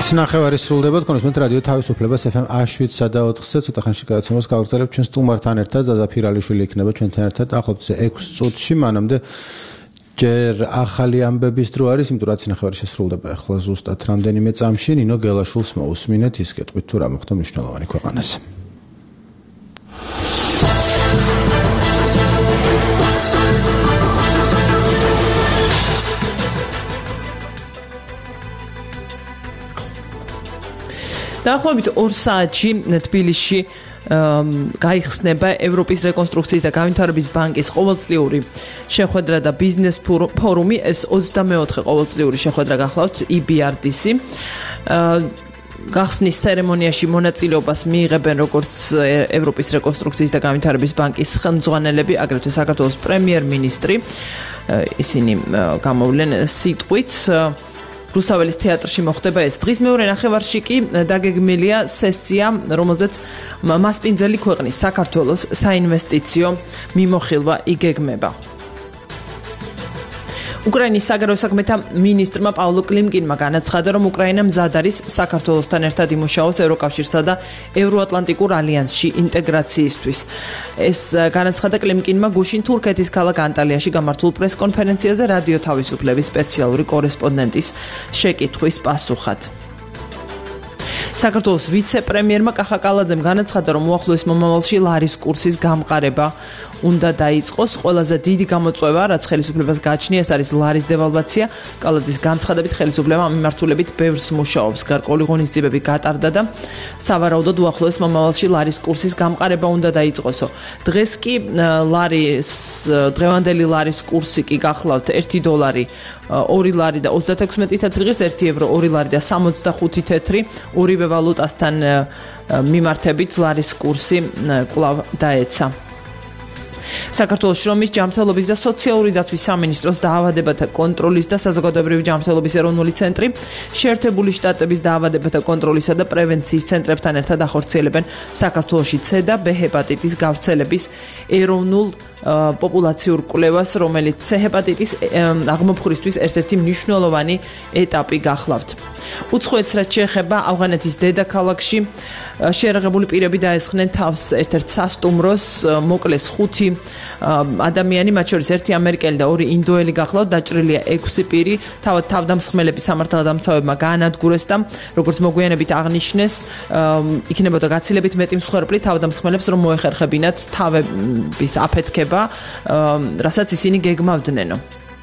ნახევარი სრულდება თქვენ უსმენთ რადიო თავისუფლებას ეფ ემ შვიდსა და ოთხზე ცოტა ხანში გადაცემას გავაგრძელებთ ჩვენ სტუმართან ერთად ზაზა ფირალიშვილი იქნება ჩვენთან ერთად ახლობთ ექვს წუთში მანამდე ჯერ ახალი ამბების დრო არის იმიტომ რაც ნახევარი შესრულდება ახლა ზუსტად რამდენიმე წამში ნინო გელაშვილს მოусმინეთ ის კეთვით თუ რა მოხდა მნიშვნელოვანი ქვეყანაზე დაახლოებით ორ საათში თბილისში გაიხსნება ევროპის რეკონსტრუქციის და განვითარების ბანკის ყოველწლიური შეხვედრა და ბიზნეს ფორუმი ეს ოცდამეოთხე ყოველწლიური შეხვედრა გახლავთ ი ბი არ დი სი გახსნის ცერემონიაში მონაწილეობას მიიღებენ როგორც ევროპის რეკონსტრუქციის და განვითარების ბანკის ხელმძღვანელები აგრეთვე საქართველოს პრემიერ-მინისტრი ისინი გამოვლენ სიტყვით რუსთაველის თეატრში მოხდება ეს დღის მეორე ნახევარში კი დაგეგმილია სესია რომელზეც მასპინძელი ქვეყნის საქართველოს საინვესტიციო მიმოხილვა იგეგმება უკრაინის საგარეო საქმეთა მინისტრმა პავლო კლიმკინმა განაცხადა რომ უკრაინა მზად არის საქართველოსთან ერთად იმუშაოს ევროკავშირსა და ევროატლანტიკურ ალიანსში ინტეგრაციისთვის ეს განაცხადა კლიმკინმა გუშინ თურქეთის ქალაქ ანტალიაში გამართულ პრესკონფერენციაზე რადიო თავისუფლების სპეციალური კორესპონდენტის შეკითხვის პასუხად საქართველოს ვიცე-პრემიერმა კახა კალაძემ განაცხადა რომ უახლოეს მომავალში ლარის კურსის გამყარება უნდა დაიწყოს ყველაზე დიდი გამოწვევა რაც ხელისუფლებას გააჩნია ეს არის ლარის დევალვაცია კალაძის განცხადებით ხელისუფლება ამ მიმართულებით ბევრს მუშაობს გარკვეული ღონისძიებები გატარდა და სავარაუდოდ უახლოეს მომავალში ლარის კურსის გამყარება უნდა დაიწყოსო დღეს კი ლარის დღევანდელი ლარის კურსი კი გახლავთ ერთი დოლარი ორი ლარი და ოცდათექვსმეტი თეთრი ღირს ერთი ევრო ორი ლარი და სამოცდახუთი თეთრი ორივე ვალუტასთან მიმართებით ლარის კურსი კვლავ დაეცა საქართველოს შრომის ჯანმრთელობის და სოციალური დაცვის სამინისტროს დაავადებათა კონტროლის და საზოგადოებრივი ჯანმრთელობის ეროვნული ცენტრი შეერთებული შტატების დაავადებათა კონტროლისა და პრევენციის ცენტრებთან ერთად ახორციელებენ საქართველოში C და B ჰეპატიტის გავრცელების ეროვნულ პოპულაციურ კვლევას რომელიც C ჰეპატიტის აღმოფხვრისთვის ერთ-ერთი მნიშვნელოვანი ეტაპი გახლავთ უცხოეთს რაც შეეხება ავღანეთის დედაქალაქში შეერაღებული პირები დაესხნენ თავს ერთ-ერთ სასტუმროს მოკლეს ხუთი ადამიანი მათ შორის ერთი ამერიკელი და ორი ინდოელი გახლავთ დაჭრილია ექვსი პირი თავად თავდამსხმელები სამართალდამცავებმა გაანადგურეს და როგორც მოგვიანებით აღნიშნეს იქნებოდა გაცილებით მეტი მსხვერპლი თავდამსხმელებს რომ მოეხერხებინათ თავების აფეთქება რასაც ისინი გეგმავდნენო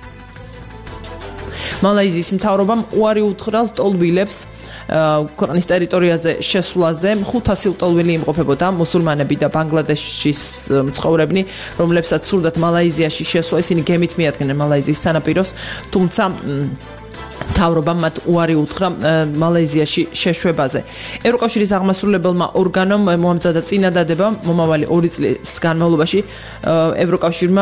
მალაიზიის მთავრობამ უარი უთხრა ლტოლვილებს ქვეყნის ტერიტორიაზე შესვლაზე ხუთასი ლტოლვილი იმყოფებოდა მუსულმანები და ბანგლადეშის მცხოვრებნი რომლებსაც სურდათ მალაიზიაში შესვლა ისინი გემით მიადგნენ მალაიზიის სანაპიროს თუმცა მთავრობამ მათ უარი უთხრა მალაიზიაში შეშვებაზე ევროკავშირის აღმასრულებელმა ორგანომ მოამზადა წინადადება მომავალი ორი წლის განმავლობაში ევროკავშირმა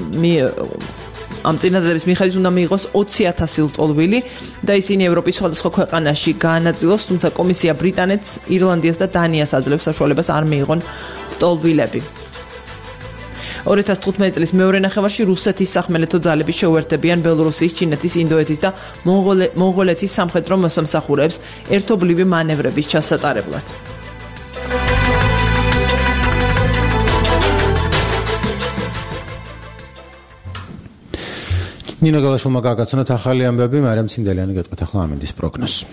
ამ წინადადების მიხედვით უნდა მიიღოს ოცი ათასი ლტოლვილი და ისინი ევროპის სხვადასხვა ქვეყანაში გაანაწილოს, თუმცა კომისია ბრიტანეთს, ირლანდიას და დანიას აძლევს საშუალებას არ მიიღონ ლტოლვილები. ორი ათას თხუთმეტი წლის მეორე ნახევარში რუსეთის სახმელეთო ძალები შეუერთდებიან ბელორუსიის, ჩინეთის, ინდოეთის და მონღოლეთის სამხედრო მოსამსახურეებს ერთობლივი მანევრების ჩასატარებლად. ნინო გელაშვილმა გააგზავნათ ახალი ამბები, მარიამ ცინდელიანი გეტყვით ახლა ამინდის პროგნოზს.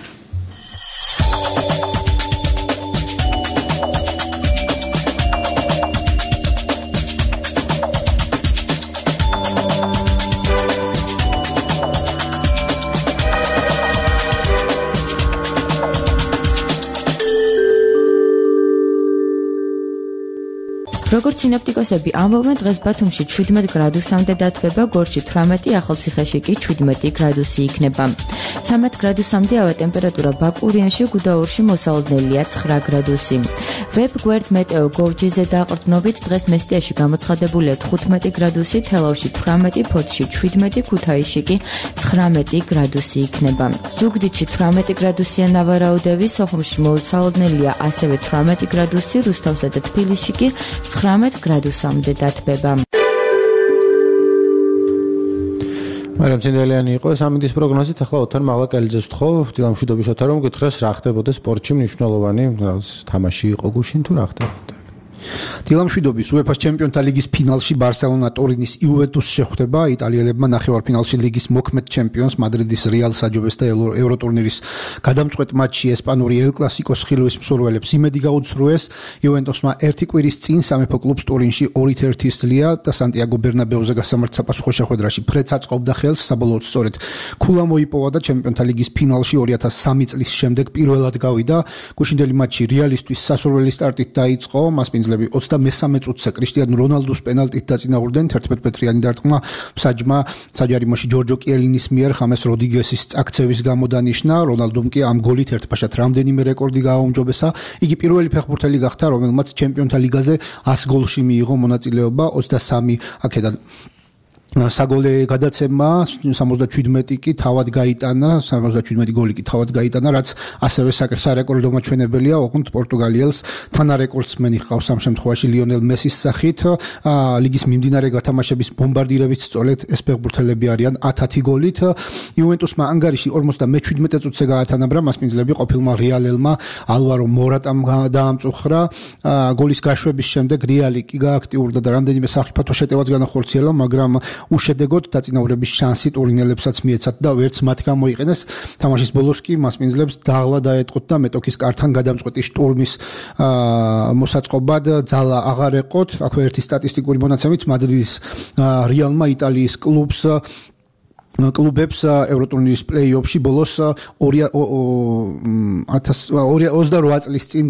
როგორც სინოპტიკოსები ამბობენ, დღეს ბათუმში შვიდმეტ გრადუსამდე დათბება, გორში თვრამეტი, ახალციხეში კი შვიდმეტი გრადუსი იქნება. ცხრამეტ გრადუსამდე ავა ტემპერატურა ბაკურიანში, გუდაურში მოსალოდნელია ცხრა გრადუსი. ვებ გვერდ მეტეო გოვჯიზე დაყრდნობით დღეს მესტიაში გამოცხადებულია თხუთმეტი გრადუსი, თელავში თვრამეტი, ფოთში შვიდმეტი, ქუთაისში კი ცხრამეტი გრადუსი იქნება. ზუგდიდში თვრამეტი გრადუსია ნავარაუდევი, სოხუმში მოსალოდნელია ასევე თვრამეტი გრადუსი, რუსთავსა და თბილისში კი ცხრამეტ გრადუსამდე დათბება. მარიამ ცინდელიანი იყო სამინდის პროგნოზით, ახლა ოთარ მაღლაკელიძეს ვთხოვ, დილამშვიდობის ოთარ, რომ გითხრას რა ხდებოდა სპორტში მნიშვნელოვანი თამაში იყო გუშინ თუ რა ხდებოდა? დილამშვიდობის უეფა-ს ჩემპიონთა ლიგის ფინალში ბარსელონა ტორინის იუვენტუსს შეხვდება. იტალიელებმა ნახევარფინალში ლიგის მოქმედ ჩემპიონს მადრიდის რეალს აჯობეს და ევროტურნირის გადამწყვეტ მატჩში ესპანური ელ კლასიკოს ხილვის მსურველებს იმედი გაუცრუეს. იუვენტუსმა ერთი კვირის წინ სამეფო კლუბს ტორინში ორით ერთი სძლია და სანტიაგო ბერნაბეუზე გასამართ საფასუხო შეხვედრაში ფრედს აწყობდა ხელს. საბოლოოდ სწორედ ქულა მოიპოვა და ჩემპიონთა ლიგის ფინალში ორი ათას სამი წლის შემდეგ პირველად გავიდა. გუშინდელი მატჩი რეალისტვის სასურველი სტარტით დაიწყო. მასპინძლები ოცდამესამე წუთზე კრისტიანო რონალდუს პენალტით დაწინაურდნენ. თერთმეტ მეტრიანი დარტყმა მსაჯმა საჯარიმოში ჯორჯო კიელინის მიერ ხამეს როდრიგესის წაქცევის გამო დანიშნა. რონალდუმ კი ამ გოლით ერთბაშად რამდენიმე რეკორდი გააუმჯობესა. იგი პირველი ფეხბურთელი გახდა, რომელმაც ჩემპიონთა ლიგაზე ას გოლში მიიღო მონაწილეობა. ოცდასამი აქედან საგოლე გადაცემა სამოცდაშვიდმეტი კი თავად გაიტანა, სამოცდაშვიდმეტი გოლი კი თავად გაიტანა, რაც ასევე საკრებულო მაჩვენებელია, ოღონდ პორტუგალიელს თანარეკორდსმენი ჰყავს ამ შემთხვევაში ლიონელ მესის სახით. ლიგის მიმდინარე გათამაშების ბომბარდირებით სწორედ ეს ფეხბურთელები არიან ათი გოლით. იუვენტუსმა ანგარიში ორმოცდამეშვიდმეტე წუთზე გაათანაბრა, მასპინძლები ყოფილმა რეალელმა ალვარო მორატამ დაამწუხრა. გოლის გაშვების შემდეგ რეალი კი გააქტიურდა და რამდენიმე სახიფათო შეტევაც განახორციელა, მაგრამ უშედეგოდ დაწინაურების შანსი ტორინელებსაც მიეცათ და ვერც მათ გამოიყენეს. თამაშის ბოლოს კი მასპინძლებს დაღლა დაეტყოთ და მეტოქის კართან გადამწყვეტი შტურმის მოსაწყობად ძალა აღარ ეყოთ. აქვე ერთი სტატისტიკური მონაცემით მადრიდის რეალმა იტალიის კლუბს კლუბებს ევროტურნირის პლეი-ოფში ბოლოს ოცდაოთხ წლის წინ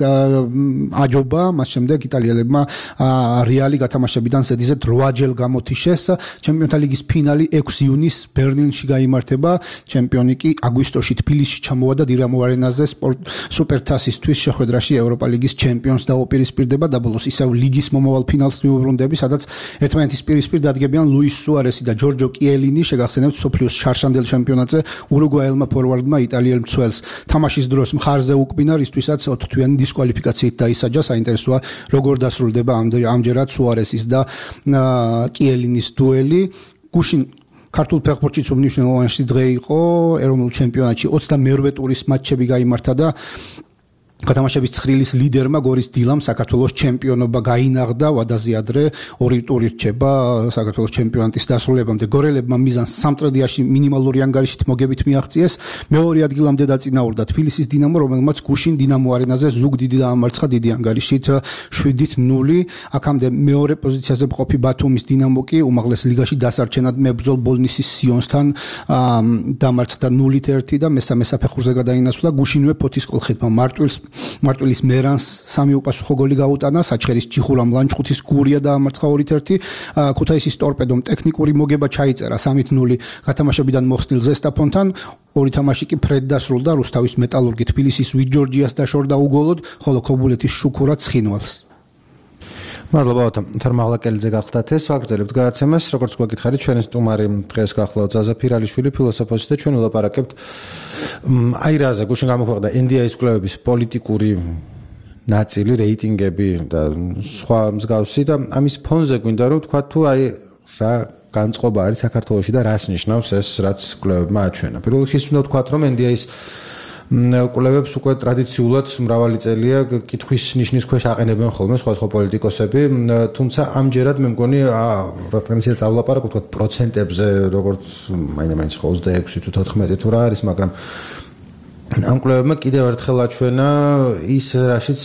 აჯობა, მას შემდეგ იტალიელებმა რეალი გათამაშებიდან ზედიზედ რვაჯერ გამოთიშეს. ჩემპიონთა ლიგის ფინალი ექვსი ივნისს ბერლინში გაიმართება. ჩემპიონი კი აგვისტოში თბილისში ჩამოვიდა დინამო არენაზე სუპერთასისთვის შეხვედრაში ევროპა ლიგის ჩემპიონს დაუპირისპირდება და ბოლოს ისევ ლიგის მომავალ ფინალს მიუბრუნდები, სადაც ერთმანეთის პირისპირ დადგებიან ლუის სუარესი და ჯორჯო კიელინი. შეგახსენებთ სოფლიოს შარშანდელ ჩემპიონატზე ურუგვაელმა ფორვარდმა იტალიელ მცველს თამაშის დროს მხარზე უკბინა, რისთვისაც ოთხთვიანი დისკვალიფიკაციით დაისაჯა. საინტერესოა როგორ დასრულდება ამჯერად სუარესის და კიელინის დუელი. გუშინ ქართულ ფეხბურთშიც უმნიშვნელოვანესი დღე იყო. ეროვნულ ჩემპიონატში ოცდამეორვე ტურის მატჩები გაიმართა და გათამაშების ცხრილის ლიდერმა გორის დილამ საქართველოს ჩემპიონობა გაინაღდა. ვადაზე ადრე ორი ტური რჩება საქართველოს ჩემპიონატის დასრულებამდე. გორელებმა მიზანს სამტრედიაში მინიმალური ანგარიშით მოგებით მიაღწიეს. მეორე ადგილამდე დაწინაურდა თბილისის დინამო, რომელმაც გუშინ დინამო არენაზე ზუგდიდი დაამარცხა დიდი ანგარიშით შვიდით ნული. აქამდე მეორე პოზიციაზე მყოფი ბათუმის დინამო კი უმაღლეს ლიგაში დასარჩენად მებრძოლ ბოლნისის სიონსთან დამარცხდა ნულით ერთი და მესამე საფეხურზე გადაინაცვლა. გუშინვე ფოთის კოლხეთმა მარტვილს მარტვილის მერანს სამი უპასუხო გოლი გაუტანა. საჩხერის ჩიხურამ ლანჩხუთის გურია დაამარცხა ორით ერთი. ქუთაისის ტორპედომ ტექნიკური მოგება ჩაიწერა სამით ნული გათამაშებიდან მოხსნილ ზესტაფონთან. ორი თამაში კი ფრედ დასრულდა. რუსთავის მეტალურგი თბილისის ვიჯორჯიას დაშორდა უგოლოდ, ხოლო ქობულეთის შუქურა ცხინვალს. მადლობა ოთარ მაღლაკელიძე გახლდათ ეს ვაგრძელებთ გადაცემას. როგორც გვეკითხარით, ჩვენი სტუმარი დღეს გახლავთ ზაზა ფირალიშვილი, ფილოსოფოსი და ჩვენ ვილაპარაკებთ აი რაზე გუშინ გამოქვეყნდა ენ დი ეის კვლევების პოლიტიკური ნაწილი, რეიტინგები და სხვა მსგავსი და ამის ფონზე გვინდა რომ თქვა თუ აი რა განწყობა არის საქართველოში და რას ნიშნავს ეს რაც კვლევებმა აჩვენა. პირველ რიგში უნდა ვთქვათ რომ ენ დი ეის კვლევებს უკვე ტრადიციულად მრავალი წელია კითხვის ნიშნის ქვეშ აყენებენ ხოლმე სხვადასხვა პოლიტიკოსები, თუმცა ამჯერად მე მგონი რა თქმა უნდა წავლაპარაკოთ თქვა პროცენტებზე, როგორც მაინც ოცდაექვსი თუ თოთხმეტი თუ რა არის, მაგრამ ამ კვლევებმა კიდევ ერთხელ აჩვენა ის რაშიც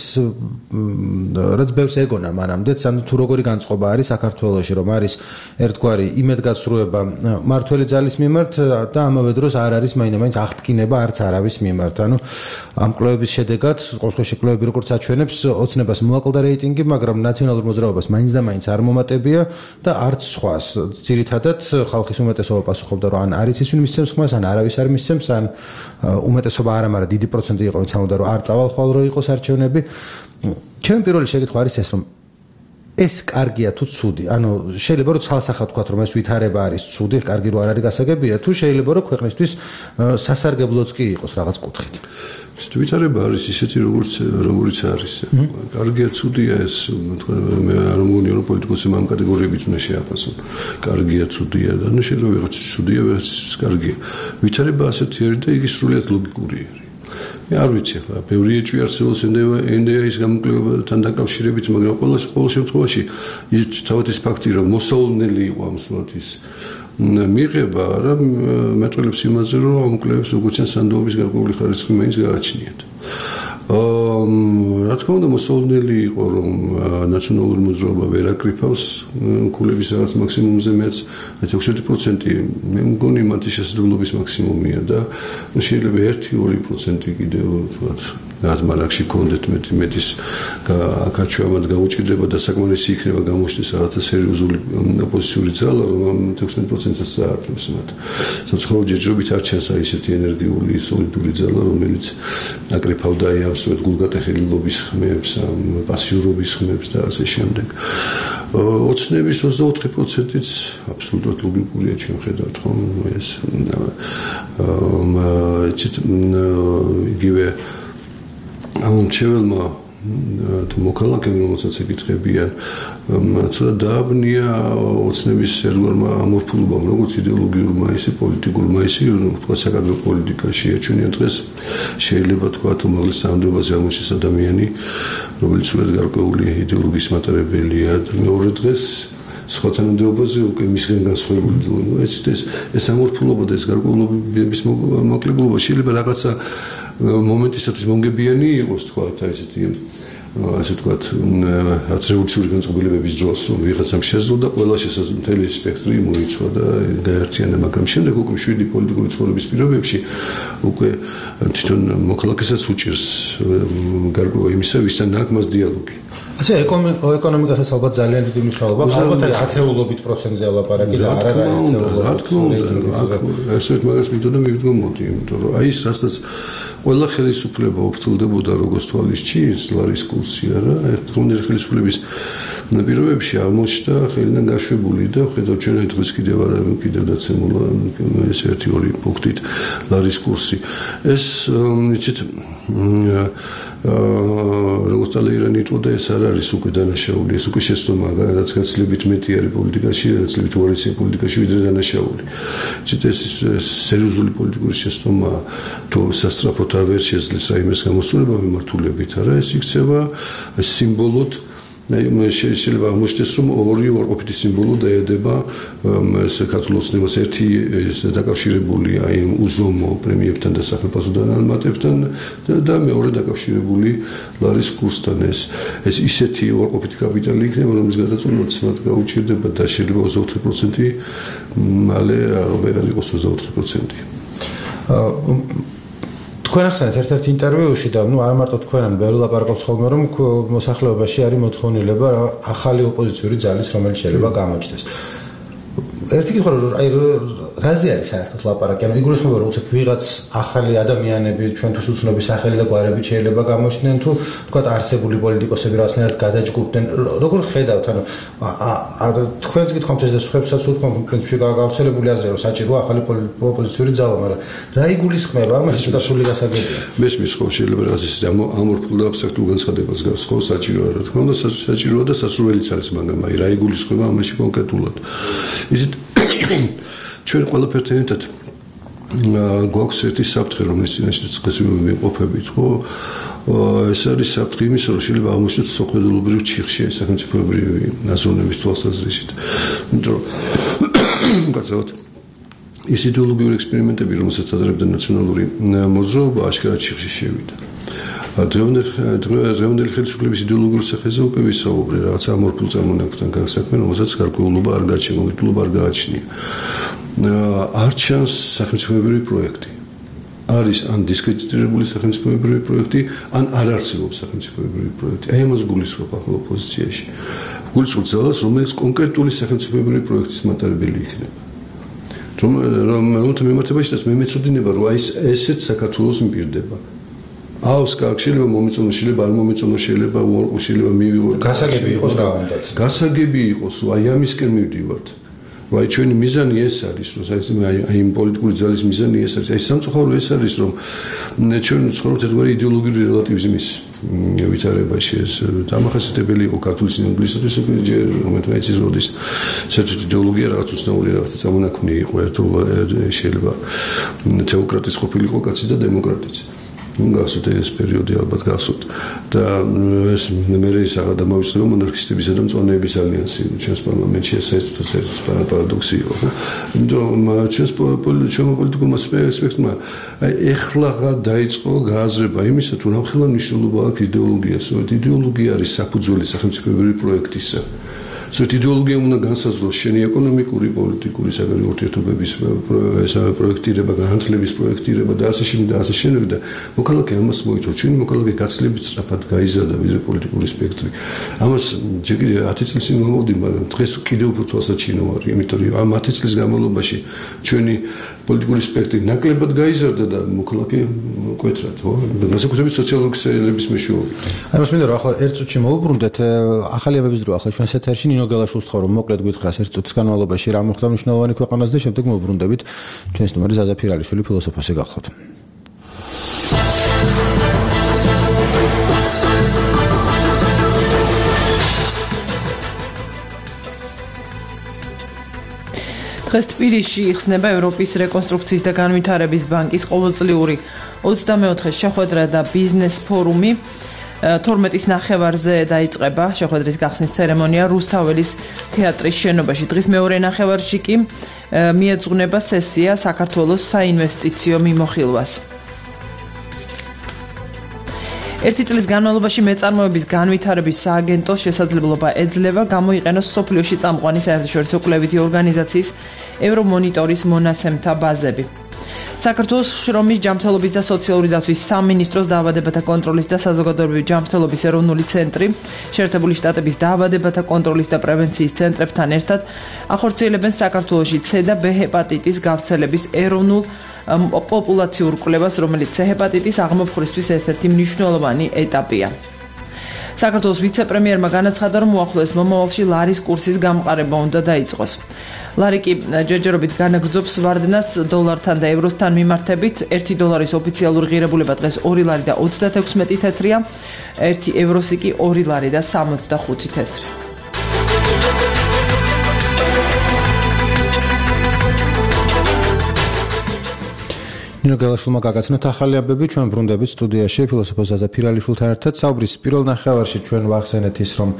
რაც ბევრს ეგონა მანამდეც, ანუ თუ როგორი განწყობა არის საქართველოში, რომ არის ერთგვარი იმედგაცრუება მართველი ძალის მიმართ და ამავე დროს არ არის მაინც აღტკინება არც არავის მიმართ. ანუ ამ კვლევების შედეგად ყოველთვის კვლევები როგორც აჩვენებს ოცნებას მოაკლდა რეიტინგი, მაგრამ ნაციონალურ მოძრაობას მაინც და მაინც არ მომატებია და არც სხვას. ძირითადად ხალხის უმეტესობა პასუხობდა, რომ ან არის ის ვინ მისცემს ხმას, ან არავის არ მისცემს, ან უმეტესობა არა, მაგრამ დიდი პროცენტი იყო ვინც ამბობდა, რომ არ წავალ ხვალ რო იყოს არჩევნები. ჩემი პირველი შეკითხვა არის ეს, რომ ეს კარგია თუ ცუდი? ანუ შეიძლება რომ ცალსახად ვთქვათ, რომ ეს ვითარება არის ცუდი, კარგი რო არ არის გასაგებია, თუ შეიძლება რომ ქვეყნისთვის სასარგებლოც კი იყოს რაღაც კუთხით. ვითარება არის ისეთი როგორც როგორიც არის. კარგია, ცუდია ეს, თქვა მე არ მგონია რომ პოლიტიკოსებმა ამ კატეგორიებით უნდა შეაფასონ. კარგია, ცუდია და ნუ შეიძლება ვიღაც ცუდია, ვიღაც კარგია. ვითარება ასეთი არის და იგი სრულიად ლოგიკური არის. მე არ ვიცი ახლა, ბევრი ეჭვი არსებობს ენ დი ეის გამოკვლევებთან დაკავშირებით, მაგრამ ყოველ ყოველ შემთხვევაში ის თავად ის ფაქტი რომ მოსავალნელი იყო ამ სურათის მიღება რა მეტყველებს იმაზე რომ ამ კლუბებს როგორც ან სანდოობის გარკვეული ხარისხი მაინც გააჩნიათ. აა რა თქმა უნდა მოსავალნელი იყო რომ ნაციონალური მოძრაობა ვერ აკრიფავს კლუბების რაღაც მაქსიმუმზე მეც ოცდაშვიდი პროცენტი მე მგონი მათი შესაძლებლობის მაქსიმუმია და შეიძლება ერთი ორი პროცენტი კიდევ თქვათ რაც მარაკში კონდეთ მეტი მეტის აკაჩვამად გაუჭირდება და საკმარისი იქნება გამოჩნდეს რაღაცა სერიოზული ოპოზიციური ძალა რომ ოცდაშვიდი პროცენტს საერთოდ მათ სოციალურ ჯერჯერობით არ ჩანს აი ესეთი ენერგიული სოლიდური ძალა რომელიც აკრიფავდა აი ამ სწორედ გულგატეხილი ლობის ხმებს პასიურობის ხმებს და ასე შემდეგ ოცნების ოცდაოთხი პროცენტიც აბსოლუტურად ლოგიკურია ჩვენ ხედავთ ხომ ეს აა იგივე ამ ჩეველმა თუ მოქალაქემ რომელსაც ეკითხებიან ცოტა დააბნია ოცნების ერთგვარმა ამორფულობამ როგორც იდეოლოგიურმა ისე პოლიტიკურმა ისე თქვა საკადრო პოლიტიკაში ეჩვენია დღეს შეიძლება თქვა უმაღლეს სამხედროებაზე აღმოჩნდეს ადამიანი რომელიც სულად გარკვეული იდეოლოგიის მატარებელია და მეორე დღეს სხვა თანამდებობაზე უკვე მისგან განსხვავებული ნუ ეს ეს ეს ამორფულობა და ეს გარკვეულობის მოკლებულობა შეიძლება რაღაცა მომენტისათვის მომგებიანი იყოს თქვა ესეთი ასე ვთქვათ რაც რევოლუციური განწყობილებების დროს რომ ვიღაცამ შეძლო და ყველა შესაძლებელი სპექტრი მოიცვა და გაერთიანა მაგრამ შემდეგ უკვე შვიდი პოლიტიკური ცხოვრების პირობებში უკვე თვითონ მოქალაქესაც უჭირს გარკვეულ იმისა ვისთან აქ მას დიალოგი ასე ეკონომიკასაც ალბათ ძალიან დიდი მნიშვნელობა აქვს ალბათ აი ათეულობით პროცენტზე ალაპარაკი და არა რა ერთეულობით ესეთ მაგას მითქვა მივიდგო მოდი იმიტომ რომ აი ეს რასაც ყველა ხელისუფლება ოფცილდებოდა როგორც თვალის ჩინს ლარის კურსი არა ერთგონერი ხელისუფლების პირობებში აღმოჩნდა ხელიდან გაშვებული და ხედავთ ჩვენ დღეს კიდევ არა კიდევ დაცემულა ეს ერთი ორი პუნქტით ლარის კურსი ეს იცით როგორც ალეირანი იტყოდა ეს არ არის უკვე დანაშაული ეს უკვე შეცდომა რაც გაცილებით მეტი არის პოლიტიკაში გაცილებით უარესია პოლიტიკაში ვიდრე დანაშაული იცით ეს სერიოზული პოლიტიკური შეცდომა თუ სასწრაფოდ არ ვერ შეძლეს რაიმეს გამოსწორება მიმართულებით არა ეს იქცევა სიმბოლოდ შეიძლება აღმოჩნდეს რომ ორი უარყოფითი სიმბოლო დაედება საქართველოს ნებას ერთი დაკავშირებული აი უზომო პრემიებთან და სახელმწიფოდან ანმატებთან და მეორე დაკავშირებული ლარის კურსთან ეს ეს ისეთი უარყოფითი კაპიტალი იქნება რომლის გადაწყვეტილება მათ გაუჭირდება და შეიძლება ოცდაოთხი პროცენტი მალე აღარ იყოს ოცდაოთხი პროცენტი თქვენ ახსენეთ ერთ-ერთ ინტერვიუში და ნუ არა მარტო თქვენ ბევრი ლაპარაკობს ხოლმე რომ მოსახლეობაში არის მოთხოვნილება ახალი ოპოზიციური ძალის რომელიც შეიძლება გამოჩნდეს ერთი კითხვა რომ აი რაზე არის საერთოდ ლაპარაკი ანუ იგულისხმება რომ უცებ ვიღაც ახალი ადამიანები ჩვენთვის უცნობი სახელი და გვარები შეიძლება გამოჩნდნენ თუ თქვა არსებული პოლიტიკოსები რაღაცნაირად გადაჯგუფდნენ როგორ ხედავთ ანუ თქვენს კითხავთ ეს და სხვებსაც უთქვამთ პრინციპში გაავრცელებული აზრი რომ საჭირო ახალი ოპოზიციური ძალა მაგრამ რა იგულისხმება ამაში და სული გასაგებია მესმის ხო შეიძლება რაღაც ისე ამორფულ და აბსტრაქტულ განცხადებას გავს ხო საჭიროა რა თქმა უნდა საჭიროა და სასურველიც არის მაგრამ აი რა იგულისხმება ამაში კონკრეტულად ისეთ ჩვენ ყველაფერთან ერთად გვაქვს ერთი საფრთხე რომელიც წინაშე წესს ვიმყოფებით ხო ეს არის საფრთხე იმის რომ შეიძლება აღმოჩნდეს სოხელობრივ ჩიხში სახელმწიფოებრივი აზროვნების თვალსაზრისით იმიტომ რომ გასაუბროთ ის იდეოლოგიური ექსპერიმენტები რომელსაც აწარმოებდა ნაციონალური მოძრაობა აშკარად ჩიხში შევიდა დღევანდელი ხელისუფლების იდეოლოგიურ სახეზე უკვე ვისაუბრე რაღაც ამორფულ წარმონაქმნთან გასაქმე რომელსაც გარკვეულობა არ გააჩნია მოგიტულობა არ გააჩნია არ ჩანს სახელმწიფოებრივი პროექტი არის ან დისკრედიტირებული სახელმწიფოებრივი პროექტი ან არ არსებობს სახელმწიფოებრივი პროექტი აი ამას გულისხმობ ახლა ოპოზიციაში გულისხმობ ძალას რომელიც კონკრეტული სახელმწიფოებრივი პროექტის მატარებელი იქნება რომ რომელთა მიმართებაში და მე მეწოდინება რომ აი ესეც საქართველოს მპირდება აუს კარგ შეიძლება მომეწონო შეიძლება არ მომეწონო შეიძლება უარყო შეიძლება მივიღო გასაგები იყოს რა უნდათ გასაგები იყოს რომ აი ამისკენ მივდივართ აი ჩვენი მიზანი ეს არის, რომ აი აი იმ პოლიტიკური ძალის მიზანი ეს არის. აი სამწუხარო ეს არის, რომ ჩვენ ცხოვრობთ ერთგვარი იდეოლოგიური რელატივიზმის ვითარებაში. ეს დამახასიათებელი იყო ქართული სინამდვილისათვის, რომელთა ეცის როდის საერთოდ იდეოლოგია რაღაც უცნაური რაღაცა წარმონაქმნი იყო, ერთულ შეიძლება თეოკრატის ყოფილიყო კაცი და დემოკრატიც. გახსოვთ ეს პერიოდი ალბათ გახსოვთ და ეს მე ისაღა დამავიწყდა მონარქისტებისა და მწვანეების ალიანსი ჩვენს პარლამენტში ეს საერთოდ პარადოქსი იყო. იმიტომ ჩვენს ჩვენმა პოლიტიკურმა სპექტრმა ეხლაღა დაიწყო გააზრება იმისა, თუ რამხელა მნიშვნელობა აქვს იდეოლოგიას. იდეოლოგია არის საფუძველი სახელმწიფოებრივი პროექტისა. ზოგადად იდეოლოგია უნდა განსაზღვროს შენი ეკონომიკური, პოლიტიკური, საგარეო ურთიერთობების პროექტირება, განათლების პროექტირება და ასე შემდეგ და ასე შემდეგ და მოქალაქე ამას მოიწონს. ჩვენი მოქალაქე გაცილებით სწრაფად გაიზარდა ვიდრე პოლიტიკური სპექტრი. ამას ჯერ კიდევ ათი წლის წინ მომავდი, მაგრამ დღეს კიდევ უფრო თვალსაჩინო ვარ, იმიტომ რომ ამ ათი წლის განმავლობაში ჩვენი პოლიტიკური სპექტრი ნაკლებად გაიზარდა და მოქალაქე მკვეთრად, ხო? განსაკუთრებით სოციალური ქსელების მეშვეობით. აი მას მინდა რომ ახლა ერთ წუთში მოვუბრუნდეთ ახალი ამბების დრო ახლა ჩვენს ეთერში ნინო გელაშვილს თხოვ რომ მოკლედ გითხრას ერთ წუთის განმავლობაში რა მოხდა მნიშვნელოვანი ქვეყანას და შემდეგ მოვუბრუნდებით ჩვენს ნომერი ზაზა ფირალიშვილი ფილოსოფოსი გახლავთ. დღეს თბილისში იხსნება ევროპის რეკონსტრუქციის და განვითარების ბანკის ყოველწლიური ოცდამეოთხე შეხვედრა და ბიზნეს ფორუმი. თორმეტის ნახევარზე დაიწყება შეხვედრის გახსნის ცერემონია რუსთაველის თეატრის შენობაში. დღის მეორე ნახევარში კი მიეძღვნება სესია საქართველოს საინვესტიციო მიმოხილვას. ერთი წლის განმავლობაში მეწარმოების განვითარების სააგენტოს შესაძლებლობა ეძლევა გამოიყენოს სოფლიოში წამყვანი საერთაშორისო კვლევითი ორგანიზაციის ევრომონიტორის მონაცემთა ბაზები. საქართველოს შრომის ჯანმრთელობის და სოციალური დაცვის სამინისტროს დაავადებათა კონტროლის და საზოგადოებრივი ჯანმრთელობის ეროვნული ცენტრი, შეერთებული შტატების დაავადებათა კონტროლის და პრევენციის ცენტრებთან ერთად ახორციელებენ საქართველოში C და B ჰეპატიტის გავრცელების ეროვნულ პოპულაციურ კვლევას, რომელიც C ჰეპატიტის აღმოფხვრისთვის ერთ-ერთი მნიშვნელოვანი ეტაპია. საქართველოს ვიცე-პრემიერმა განაცხადა, რომ უახლოეს მომავალში ლარის კურსის გამყარება უნდა დაიწყოს. ლარი კი ჯერჯერობით განაგრძობს ვარდნას დოლართან და ევროსთან მიმართებით. ერთი დოლარის ოფიციალური ღირებულება დღეს ორი ლარი და ოცდათექვსმეტი თეთრია, ერთი ევროსი კი ორი ლარი და სამოცდახუთი თეთრი. ნინო გელაშვილმა გაგაცნოთ ახალი ამბები, ჩვენ ბრუნდებით სტუდიაში ფილოსოფოს ზაზა ფირალიშვილთან ერთად. საუბრის პირველ ნახევარში ჩვენ ვახსენეთ ის, რომ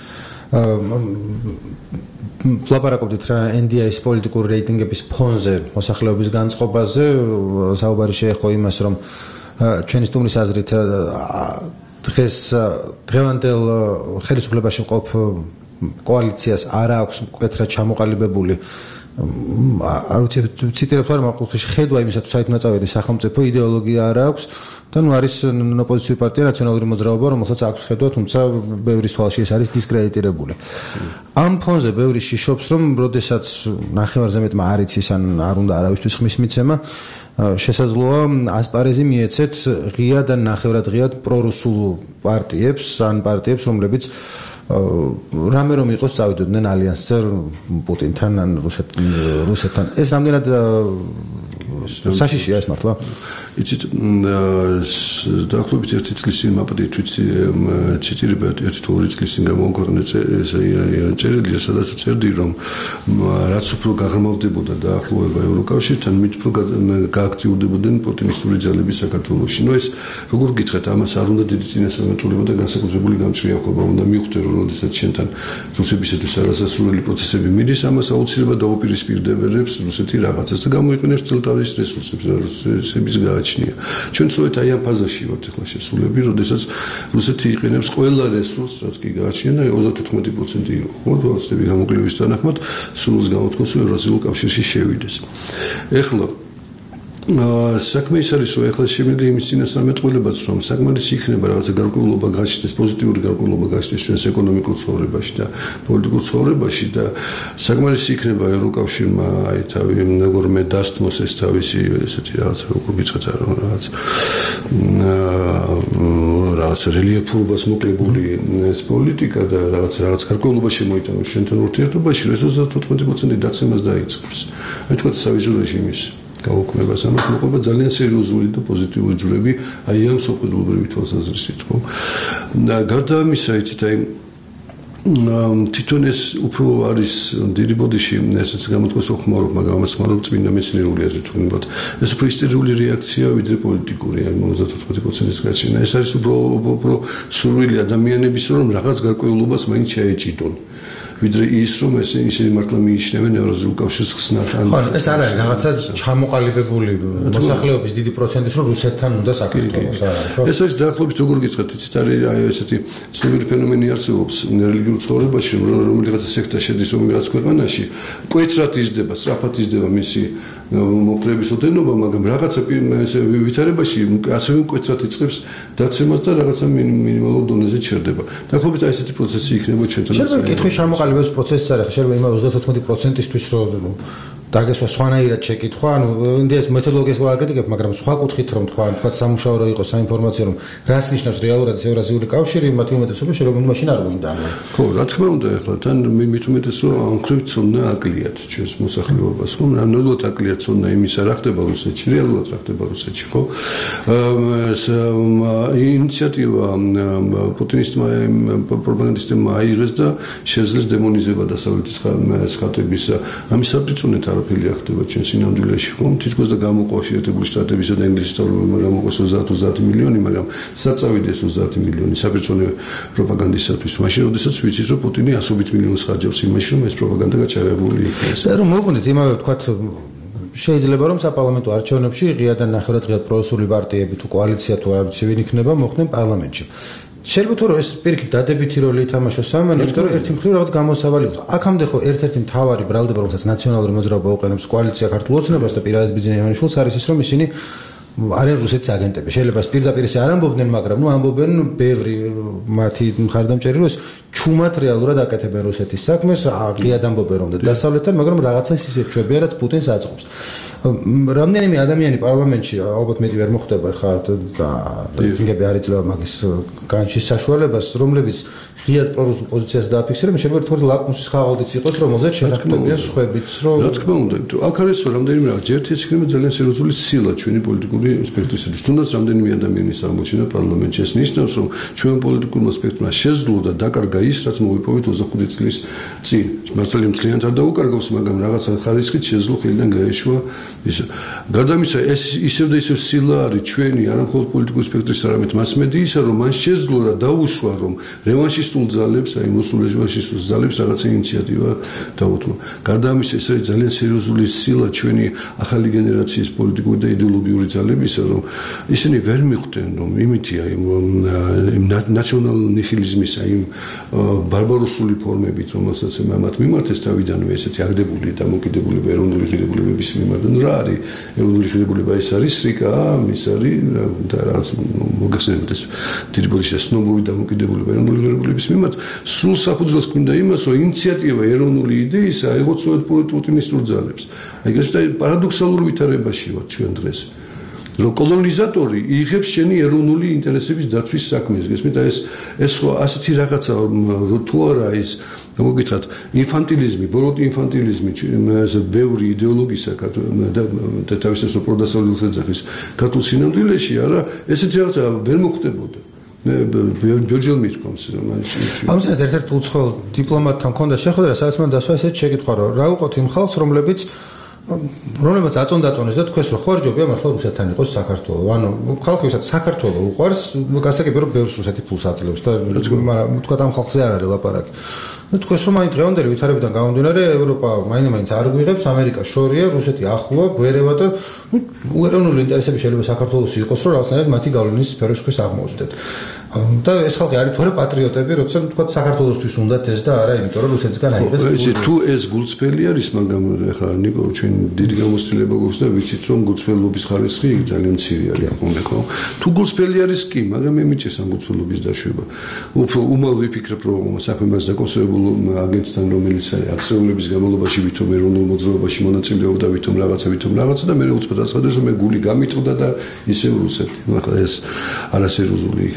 ლაპარაკობდით რა N D I-ის პოლიტიკური რეიტინგების ფონზე მოსახლეობის განწყობაზე, საუბარი შეეხო იმას, რომ ჩვენი სტუმრის აზრით დღეს დღევანდელ ხელისუფლებაში მყოფ კოალიციას არ აქვს მკვეთრად ჩამოყალიბებული არ ვიცი ციტირებ თორემ აყოლში ხედვა იმისა თუ საერთოდ ნაწავედი სახელმწიფო იდეოლოგია არ აქვს და ნუ არის ოპოზიციური პარტია ნაციონალური მოძრაობა რომელსაც აქვს ხედვა თუმცა ბევრის თვალში ეს არის დისკრედიტირებული. ამ ფონზე ბევრი შიშობს რომ როდესაც ნახევარზე მეტმა არ იცის ან არ უნდა არავისთვის ხმის მიცემა შესაძლოა ასპარეზი მიეცეთ ღია და ნახევრად ღიად პრორუსულ პარტიებს ან პარტიებს რომლებიც რამე რომ იყოს წავიდოდნენ ალიანსზე პუტინთან ან რუსეთთან ეს რამდენად საშიშია ეს მართლა იცით დაახლოებით ერთი წლის წინ მაპატით ვიცი ციტირება ერთი თუ ორი წლის წინ გამოვაქვეყნე წერილია სადაც წერდი რომ რაც უფრო გაღრმავდებოდა დაახლოება ევროკავშირთან მით უფრო გააქტიურდებოდნენ პუტინისტური ძალები საქართველოში. ნუ ეს როგორ გითხრათ ამას არ უნდა დიდი წინასწარმეტყველება და განსაკუთრებული გამჭრიახობა უნდა მიხვდე რომ როდესაც შენთან რუსებისათვის არასასურველი პროცესები მიდის ამას აუცილებლად დაუპირისპირდებს რუსეთი რაღაცას და გამოიყენებს თავის რესურსებს რუსების გააჩნია. ჩვენ სწორედ აი ამ ფაზაში ვართ ახლა შესულები, როდესაც რუსეთი იყენებს ყველა რესურსს, რაც კი გააჩნია და ოცდათოთხმეტი პროცენტი იყო. ხო, თვალწები გამოკლების თანახმად სულს გამოთქვას, რომ ევრაზიულ კავშირში შევიდეს. ეხლა საქმე ის არის, რომ ეხლა შემიძლია იმის წინასწარმეტყველებაც, რომ საკმარისი იქნება რაღაცა გარკვეულობა გაჩნდეს, პოზიტიური გარკვეულობა გაჩნდეს ჩვენს ეკონომიკურ ცხოვრებაში და პოლიტიკურ ცხოვრებაში და საკმარისი იქნება ევროკავშირმა აი თავი როგორმე დასთმოს ეს თავისი ესეთი რაღაც როგორ გიცხეთ რაღაც რაღაც რელიეფურობას მოკლებული ეს პოლიტიკა და რაღაც რაღაც გარკვეულობა შემოიტანოს შენთან ურთიერთობაში, ეს ოცდაოთხ პროცენტი დაცემას დაიწყებს. მე თქვა სავიზო რეჟიმის გაუქმებას ამას მოყვება ძალიან სერიოზული და პოზიტიური ჯვრები აი ამ სოფლობრივი თვალსაზრისით, ხო? და გარდა ამისა, იცით, აი თვითონ ეს უფრო არის დიდი ბოდიში, ესეც გამოთქვას რო ხმარობ, მაგრამ ამას ხმარობ წმინდა მეცნიერული აზრით ვთქვათ. ეს უფრო ისტერიული რეაქცია ვიდრე პოლიტიკური, აი ოცდაოთხ პროცენტის გაჩენა. ეს არის უფრო უფრო სურვილი ადამიანების, რომ რაღაც გარკვეულობას მაინც შეეჭიდონ. ვიდრე ის რომ ეს ისინი მართლა მიიჩნევენ ევრაზიულ კავშირს ხსნად ან ხო ეს არ არის რაღაცა ჩამოყალიბებული მოსახლეობის დიდი პროცენტის რომ რუსეთთან უნდა საქართველოს არა ეს არის დაახლოებით როგორ გიწყეთ იცით არის აი ესეთი ცნობილი ფენომენი არსებობს რელიგიურ ცხოვრებაში რომ რაღაცა სექტა შედის რომელიღაც ქვეყანაში კვეთრად იზრდება სწრაფად იზრდება მისი მოკრების ოდენობა მაგრამ რაღაცა ეს ვითარებაში ასევე კვეთრად იწყებს დაცემას და რაღაცა მინიმალურ დონეზე ჩერდება დაახლოებით აი ესეთი პროცესი იქნება ჩვენთან შეიძლება კითხვის ჩამოყალიბების პროცესი არის შეიძლება იმ ოცდაოთხ პროცენტისთვის რომ დაგესვა სხვანაირად შეკითხვა, ანუ ინდიის მეთოდოლოგიას რა აკრიტიკებ, მაგრამ სხვა კუთხით რომ თქვა, თქვა სამუშაო რო იყოს საინფორმაციო რომ რას ნიშნავს რეალურად ევრაზიული კავშირი, მათი უმეტესობა შეიძლება მაშინ არ გვინდა. ხო, რა თქმა უნდა, ახლა თან მით უმეტეს რომ ამ ხრივ ცოდნა აკლიათ ჩვენს მოსახლეობას, რომ ნამდვილად აკლიათ ცოდნა იმისა რა ხდება რუსეთში, რეალურად რა ხდება რუსეთში, ხო? ეს ინიციატივა პუტინისტმა პროპაგანდისტებმა აიღეს და შეძლეს დემონიზება დასავლეთის ხატების ამის საფრთხით არაფერი არ ხდება ჩვენ სინამდვილეში ხომ თითქოს და გამოყვა შეერთებული შტატებისა და ინგლისის თავრობებმა გამოყვა ოცდაოთხ მილიონი მაგრამ საწავიდეს ოცდაათი მილიონი საბერძნო პროპაგანდისათვის მაშინ როდესაც ვიცით რომ პუტინი ასობით მილიონს ხარჯავს იმაში რომ ეს პროპაგანდა გაჩაღებული იქნეს და რომ მოგვიდეთ იმავე ვთქვათ შეიძლება რომ საპარლამენტო არჩევნებში ღია და ნახევრად ღია პროუსული პარტიები თუ კოალიცია თუ არ ვიცი ვინ იქნება მოხდნენ პარლამენტში შეიძლება თუ რომ ეს პირიქით დადებითი როლი ითამაშოს სამანეთს, რომ ერთი მხრივ რაღაც გამოსავალი იყოს. აქამდე ხო ერთ-ერთი მთავარი ბრალდება, რომელსაც ნაციონალური მოძრაობა უყენებს კოალიცია ქართულ ოცნებას და პირადად ბიძინა ივანიშვილს არის ის, რომ ისინი არიან რუსეთის აგენტები. შეიძლება ეს პირდაპირ ისე არ ამბობდნენ, მაგრამ ნუ ამბობენ ბევრი მათი მხარდამჭერი, რომ ეს ჩუმად რეალურად აკეთებენ რუსეთის საქმეს, აღიად ამბობენ რომ დასავლეთთან, მაგრამ რაღაცას ისე ჩვებიან, რაც პუტინს აწყობს. რამდენიმე ადამიანი პარლამენტში ალბათ მეტი ვერ მოხვდება ხა და რეიტინგები არ იძლევა მაგის განშის საშუალებას რომლებიც ღიად პრორუსულ პოზიციას დააფიქსირებენ შეიძლება თქვა ლაკმუსის ხაღალდიც იყოს რომელზეც შეხტებიან სხვებიც რომ რა თქმა უნდა აქ არის რამდენიმე რაღაც ერთი ეს იქნება ძალიან სერიოზული სილა ჩვენი პოლიტიკური სპექტრისთვის თუნდაც რამდენიმე ადამიანის აღმოჩენა პარლამენტში ეს ნიშნავს რომ ჩვენ პოლიტიკურმა სპექტრმა შეძლო და დაკარგა ის რაც მოვიპოვეთ ოცდახუთი წლის წინ მართალი მთლიანად არ დაუკარგავს მაგრამ რაღაცა ხარისხით შეძლო ხელიდან გაეშვა ის გარდა ამისა ეს ისევ და ისევ სილა არის ჩვენი არა მხოლოდ პოლიტიკური სპექტრის არამედ მასმედიისა რომ მან შეძლო და დაუშვა რომ რევანშისტულ ძალებს აი მოსულ რეჟიმაშისტულ ძალებს რაღაცა ინიციატივა დაუთმო გარდა ამისა ეს არის ძალიან სერიოზული სილა ჩვენი ახალი გენერაციის პოლიტიკური და იდეოლოგიური ძალებისა რომ ისინი ვერ მიხვდნენ რომ იმითია იმ ნაციონალ ნიჰილიზმის აი იმ ბარბაროსული ფორმებით რომელსაც მათ მიმართეს თავიდანვე ესეთი აგდებული დამოკიდებულება ეროვნული ღირებულებების მიმართ რა არის ეროვნული ღირებულება ის არის სრიკა ის არის და რაღაც მოგახსენებთ ეს დიდი ბოდიში სნობური დამოკიდებულება ეროვნული ღირებულების მიმართ სრულ საფუძველს გვინდა იმას რომ ინიციატივა ეროვნული იდეისა აიღოთ პუტინისტურ ძალებს აი ეს პარადოქსალური ვითარებაში ვართ ჩვენ დღეს რომ კოლონიზატორი იღებს შენი ეროვნული ინტერესების დაცვის საქმეს გესმით ეს ეს ასეთი რაღაცა თუ არა ის მოგითხრათ ინფანტილიზმი ბოროტი ინფანტილიზმი ეს ბევრი იდეოლოგისა და თავისთავად პროდასავლელს ეძახის ქართულ სინამდვილეში არა ესეთი რაღაცა ვერ მოხდებოდა მე ბიოჯელ მithkoms ამიტომ ერთ-ერთ უცხოელ დიპლომატთან მქონდა შეხვედრა სადაც მან დასვა ესეთ შეკითხვა რომ რა უყოთ იმ ხალხს რომლებიც რომლებიც აწონდაწონეს და თქვენს რომ ხوارჯობია მართლა რუსეთთან იყოს საქართველო. ანუ ხალხი ვისაც საქართველო უყვარს, გასაგებია რომ ბევრს რუსეთი ფულს აძლევს და მაგრამ თქვა ამ ხალხზე არ არის ლაპარაკი. ну თქვენს რომ აი დღევანდელი ვითარებიდან გამომდინარე ევროპა მაინც არ გვიღებს ამერიკა შორია რუსეთი ახლოა გვერევა და ну ეროვნული ინტერესები შეიძლება საქართველოს იყოს რომ რაღაცნაირად მათი გავლენის სფეროში ხეს აღმოჩნდეთ და ეს ხალხი არის თორე პატრიოტები როცა თქვა საქართველოსთვის უნდათ ეს და არა იმიტომ რომ რუსეთისგან აიღეს ეს თუ ეს გულწრფელი არის მაგრამ ახლა ნიკო ჩვენ დიდი გამოცდილება გვაქვს და ვიცით რომ გულწრფელობის ხარისხი ძალიან მცირე არის ხოლმე ხო თუ გულწრფელი არის კი მაგრამ ემიჩეს ამ გულწრფელობის დაშვება უფრო უმალ ვიფიქრებ რომ საქმემაც დაკონსერვებულ აგენტთან რომელიც არის აქციულების განმავლობაში ვითომ ეროვნულ მოძრაობაში მონაწილეობდა ვითომ რაღაცა ვითომ რაღაცა და მე უცბად აცხადეს რომ მე გული გამიტყდა და ისევ რუსეთი ახლა ეს არასერიოზული იქნება ჩვენი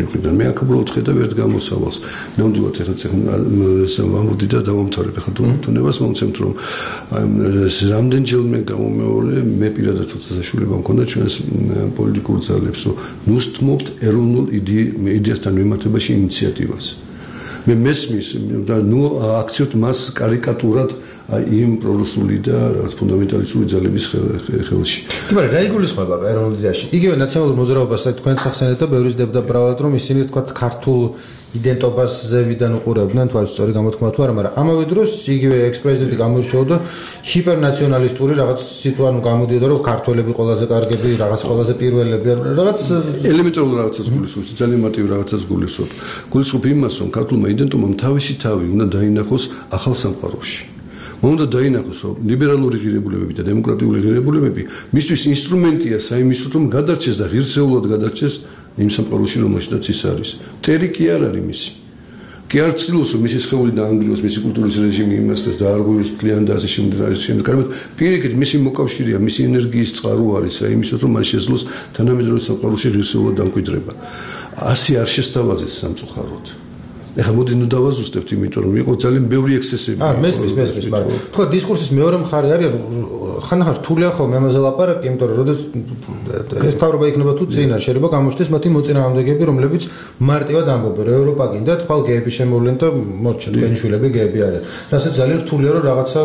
მხრიდან. მე აქ უბრალოდ ხედა ერთ გამოსავალს. ნამდვილად ეხლა წეხ ვამბობდი და დავამთავრებ ეხლა თუნებას მომცემთ რომ რამდენჯერმე გამომეორე მე პირადად თუცა საშუალება მქონდა ჩვენს პოლიტიკურ ძალებს რომ ნუსტმობთ ეროვნულ იდეასთან მიმართებაში ინიციატივას. მე მესმის და ნუ აქციოთ მას კარიკატურად იმ პრორუსული და რაღაც ფუნდამენტალისტური ძალების ხელში. კი, მაგრამ რა იგულისხმება ეროვნულ იდეაში? იგივე ნაციონალურ მოძრაობას და თქვენ სახსენეთ და ბევრი ზრდებდა ბრალად რომ ისინი თქვა ქართულ იდენტობას ზევიდან უყურებდნენ, თვალის სწორი გამოთქმა თუ არა, მაგრამ ამავე დროს იგივე ექს-პრეზიდენტი გამოირჩეოდა ჰიპერნაციონალისტური რაღაც სიტუაცია გამოდიოდა რომ ქართველები ყველაზე კარგები, რაღაც ყველაზე პირველები, რაღაც ელემენტარულ რაღაცას გულისხმობს, ძალიან მარტივ რაღაცას გულისხმობს. გულისხმობს იმას, რომ ქართულმა იდენტობამ თავისი თავი უნდა დაინახოს ახალ სამყაროში. უნდა დაინახოს, რომ ლიბერალური ღირებულებები და დემოკრატიული ღირებულებები მისთვის ინსტრუმენტია საიმისოდ, რომ გადარჩეს და ღირსეულად გადარჩეს იმ სამყაროში, რომელშიც ის არის. მტერი კი არ არის მისი. კი არ ცდილობს, რომ მისი სხეული დაანგრიოს, მისი კულტურის რეჟიმი იმასთან დაარღვიოს მთლიან და ასე შემდეგ და ასე შემდეგ. კარგად, პირიქით მისი მოკავშირეა, მისი ენერგიის წყარო არის საიმისოდ, რომ მან შეძლოს თანამედროვე სამყაროში ღირსეულად დამკვიდრება. ასე არ შესთავაზეს სამწუხაროდ. ეხლა მოდი ნუ დავაზუსტებთ, იმიტომ რომ იყო ძალიან ბევრი ექსცესები. აა, მესმის, მესმის, მაგრამ თქვა დისკურსის მეორე მხარე არის, ხანახარ რთულია ხოლმე ამაზე ლაპარაკი, იმიტომ რომ როდესაც ეს თავრობა იქნება თუ წინა, შეიძლება გამოჩნდეს მათი მოწინააღმდეგეები, რომლებიც მარტივად ამბობენ, რომ ევროპა გინდა, თვალ გეები შემოვლენ და მორჩა თქვენი შვილები გეები არიან. რასაც ძალიან რთულია, რომ რაღაცა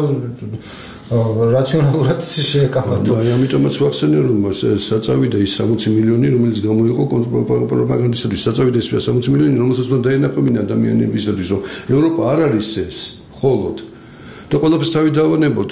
რაციონალურად შეეკავათო. აი ამიტომაც ვახსენე რომ საწავიდა ის სამოცი მილიონი რომელიც გამოიყო პროპაგანდისტების საწავიდა ის სამოცი მილიონი რომელსაც უნდა დაენახებინა ადამიანებისათვის რომ ევროპა არ არის ეს ხოლოდ და ყველაფერს თავი დავანებოთ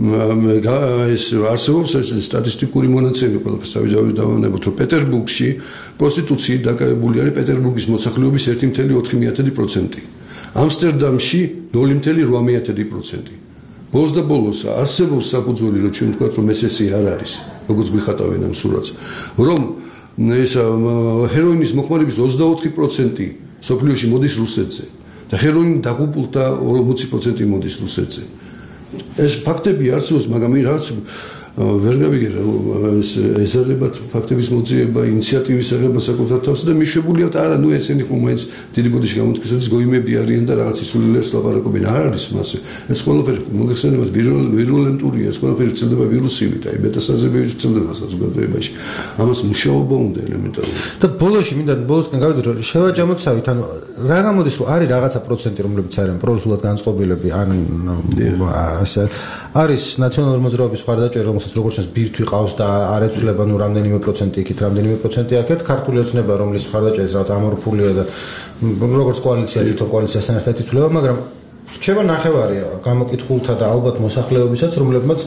ეს არსებობს ეს სტატისტიკური მონაცემები ყველაფერს თავი დავანებოთ რომ პეტერბურგში პროსტიტუციით დაკავებული არის პეტერბურგის მოსახლეობის ერთი კoma ოთხი პროცენტი ამსტერდამში ნული კoma ოთხ პროცენტი ბოლოს და ბოლოს არსებობს საფუძველი რომ ჩვენ ვთქვათ რომ ეს ესე არ არის როგორც გვიხატავენ ამ სურათს რომ ეს ჰეროინის მოხმარების ოცდაოთხი პროცენტი სოფლიოში მოდის რუსეთზე და ჰეროინი დაღუპულთა ორმოცი პროცენტი მოდის რუსეთზე ეს ფაქტები არსებობს მაგრამ მე რაღაც ვერ გავიგე ეს ეზარებათ ფაქტების მოძიება ინიციატივის აღება საკუთარ თავს და მიშვებული აქვს არა ნუ ესენი ხომ მაინც დიდი ბოდიში გამოთქვისած გოიმები არიან და რაღაც ისულელებს ლაპარაკობენ არ არის მასე ეს ყველაფერი მოგეხსენებათ ვირულენტურია ეს ყველაფერი ვრცელდება ვირუსივით აი მეტასტაზებებით ვრცელდება საზოგადოებაში ამას მუშაობა უნდა ელემენტარულად და ბოლოში მინდა ბოლოსკენ გავიდეთ რომ შევაჯამოთ ანუ რა გამოდის რომ არის რაღაცა პროცენტი რომლებიც არიან პრორუსულად განწყობილები ან ასე არის ნაციონალური მოძრაობის მხარდაჭერა რომელსაც როგორც ეს ბირთვი ყავს და არ ეცვლება ნუ რამდენიმე პროცენტი იქით რამდენიმე პროცენტი აქეთ ქართული ოცნება რომლის მხარდაჭერის რაღაც ამორფულია და როგორც კოალიცია თვითონ კოალიციასთან ერთად იცვლება მაგრამ რჩება ნახევარია გამოკითხულთა და ალბათ მოსახლეობისაც რომლებმაც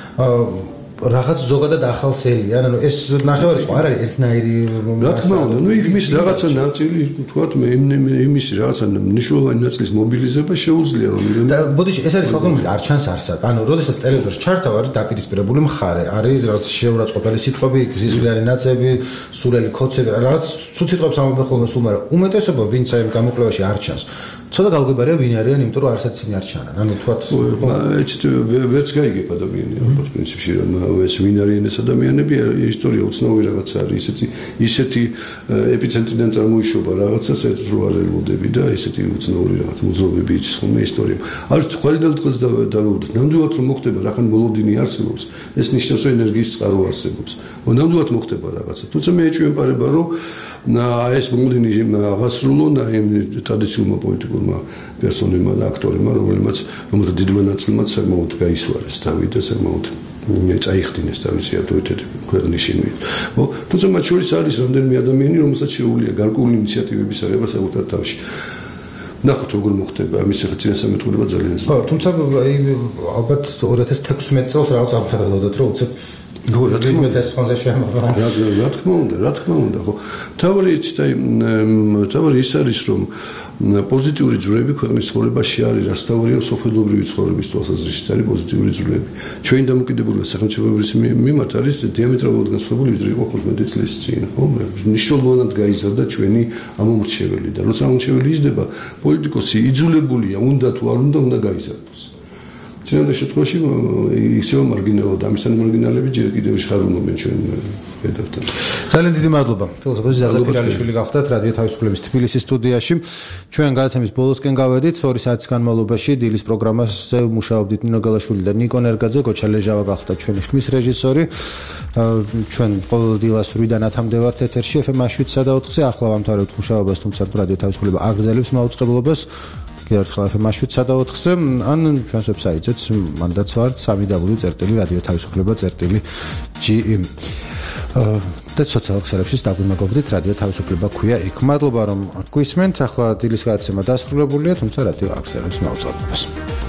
რაღაც ზოგადად ახალსელია ანუ ეს ნახევარი სხვა არ არის ერთნაირი რა თქმა უნდა ნუ იმის რაღაცა ნაწილი თქვათ მე იმის რაღაცა მნიშვნელოვანი ნაწილის მობილიზება შეუძლია რომ და ბოდიში ეს არის ხალხი არ ჩანს არსად ანუ როდესაც ტელევიზორში ჩართავ არის დაპირისპირებული მხარე არის რაღაც შეურაცხყოფელი სიტყვები ზისგლიანი ნაწები სულელი ქოცები რაღაც ცუდ სიტყვებს ამბობენ ხოლმე სულ მაგრამ უმეტესობა ვინც აი გამოკვლევაში არ ჩანს ცოტა გავგებარია ვინ არიან იმიტომ რომ არცაც ისინი არ ჩანან ანუ თქვათ ეცეთ ვერც გაიგებ ადამიანები ალბათ პრინციპში რომ ეს ვინ არიან ეს ადამიანები ისტორია უცნაური რაღაცა არის ისეთი ისეთი ეპიცენტრიდან წარმოიშობა რაღაცა საერთოდ რო არ ელოდები და ესეთი უცნაური რაღაც მოძრაობები იცის ხოლმე ისტორია არის ხვალიდან დღეს დავუვდით ნამდვილად რომ მოხდება რახან მოლოდინი არსებობს ეს ნიშნავს რომ ენერგიის წყარო არსებობს ნამდვილად მოხდება რაღაცა თუმცა მე ეჭვემპარება რომ ეს მოლოდინი აღასრულონ აი ტრადიციულმა პოლიტიკურმა პერსონებმა და აქტორებმა რომელმაც რომელთა დიდმა ნაწილმა საკმაოდ გაისვარეს თავი და საკმაოდ წაიხდინეს თავისი ავტორიტეტი ქვეყნის შინით. ხო, თუმცა მათ შორის არის რამდენიმე ადამიანი, რომელსაც შეუძლია გარკვეული ინიციატივების აღება საკუთარ თავში. ნახოთ როგორ მოხდება ამის ახლა წინასამეთქულება ძალიან ხო, თუმცა აი ალბათ ორი ათას თექვსმეტ წელს რაღაც ამთავრებდათ რომ უცებ ხო, რა თქმა უნდა, ეს ხანზე შემოვა. რა თქმა უნდა, რა თქმა უნდა, ხო. თავი იცით აი თავი ის არის რომ პოზიტიური ძვრები ქვეყნის ცხოვრებაში არის, რაც თავია სოფლობრივი ცხოვრების თვალსაზრისით არის პოზიტიური ძვრები. ჩვენი დამოკიდებულება სახელმწიფოების მიმართ არის დიამეტრალურად განსხვავებული ვიდრე იყო ხუთმეტი წლის წინ, ხო? მნიშვნელოვნად გაიზარდა ჩვენი ამომრჩეველი და როცა ამომრჩეველი იზრდება, პოლიტიკოსი იძულებულია, უნდა თუ არ უნდა, უნდა გაიზარდოს. წინანდ შემთხვევაში ისევ მარგინალად ამისთან მარგინალები ჯერ კიდევ შეხარუნობენ ჩვენ რედაქტორს. ძალიან დიდი მადლობა. ფილოსოფოსი ზაზა პირალიშვილი გახდათ რადიო თავისუფლების თბილისის სტუდიაში. ჩვენ გადაცემის ბოლოსკენ გავედით ორი საათის განმავლობაში დილის პროგრამაზე მუშაობდით ნინო გალაშვილი და ნიკო ნერგაძე, გოჩა ლეჟავა გახდა ჩვენი ხმის რეჟისორი. ჩვენ ყოველ დილას შვიდან ათამდე ვართ ეთერში ეფ ემ შვიდსა და ოთხზე. ახლა ვამთავრებთ მუშაობას, თუმცა რადიო თავისუფლება აგრძელებს მაუწყებლობას. კიდევ ერთხელ ეფ ემ შვიდსა და ოთხზე ან ჩვენს ვებსაიტზეც მანდაც ვართ სამი დაბლიუ წერტილი რადიო თავისუფლება წერტილი ჯი იმ. და სოციალურ ქსელებში დაგვიმეგობრდით რადიო თავისუფლება ქვია იქ. მადლობა რომ გვისმენთ. ახლა დილის გადაცემა დასრულებულია, თუმცა რადიო აგრძელებს მაუწყებლობას.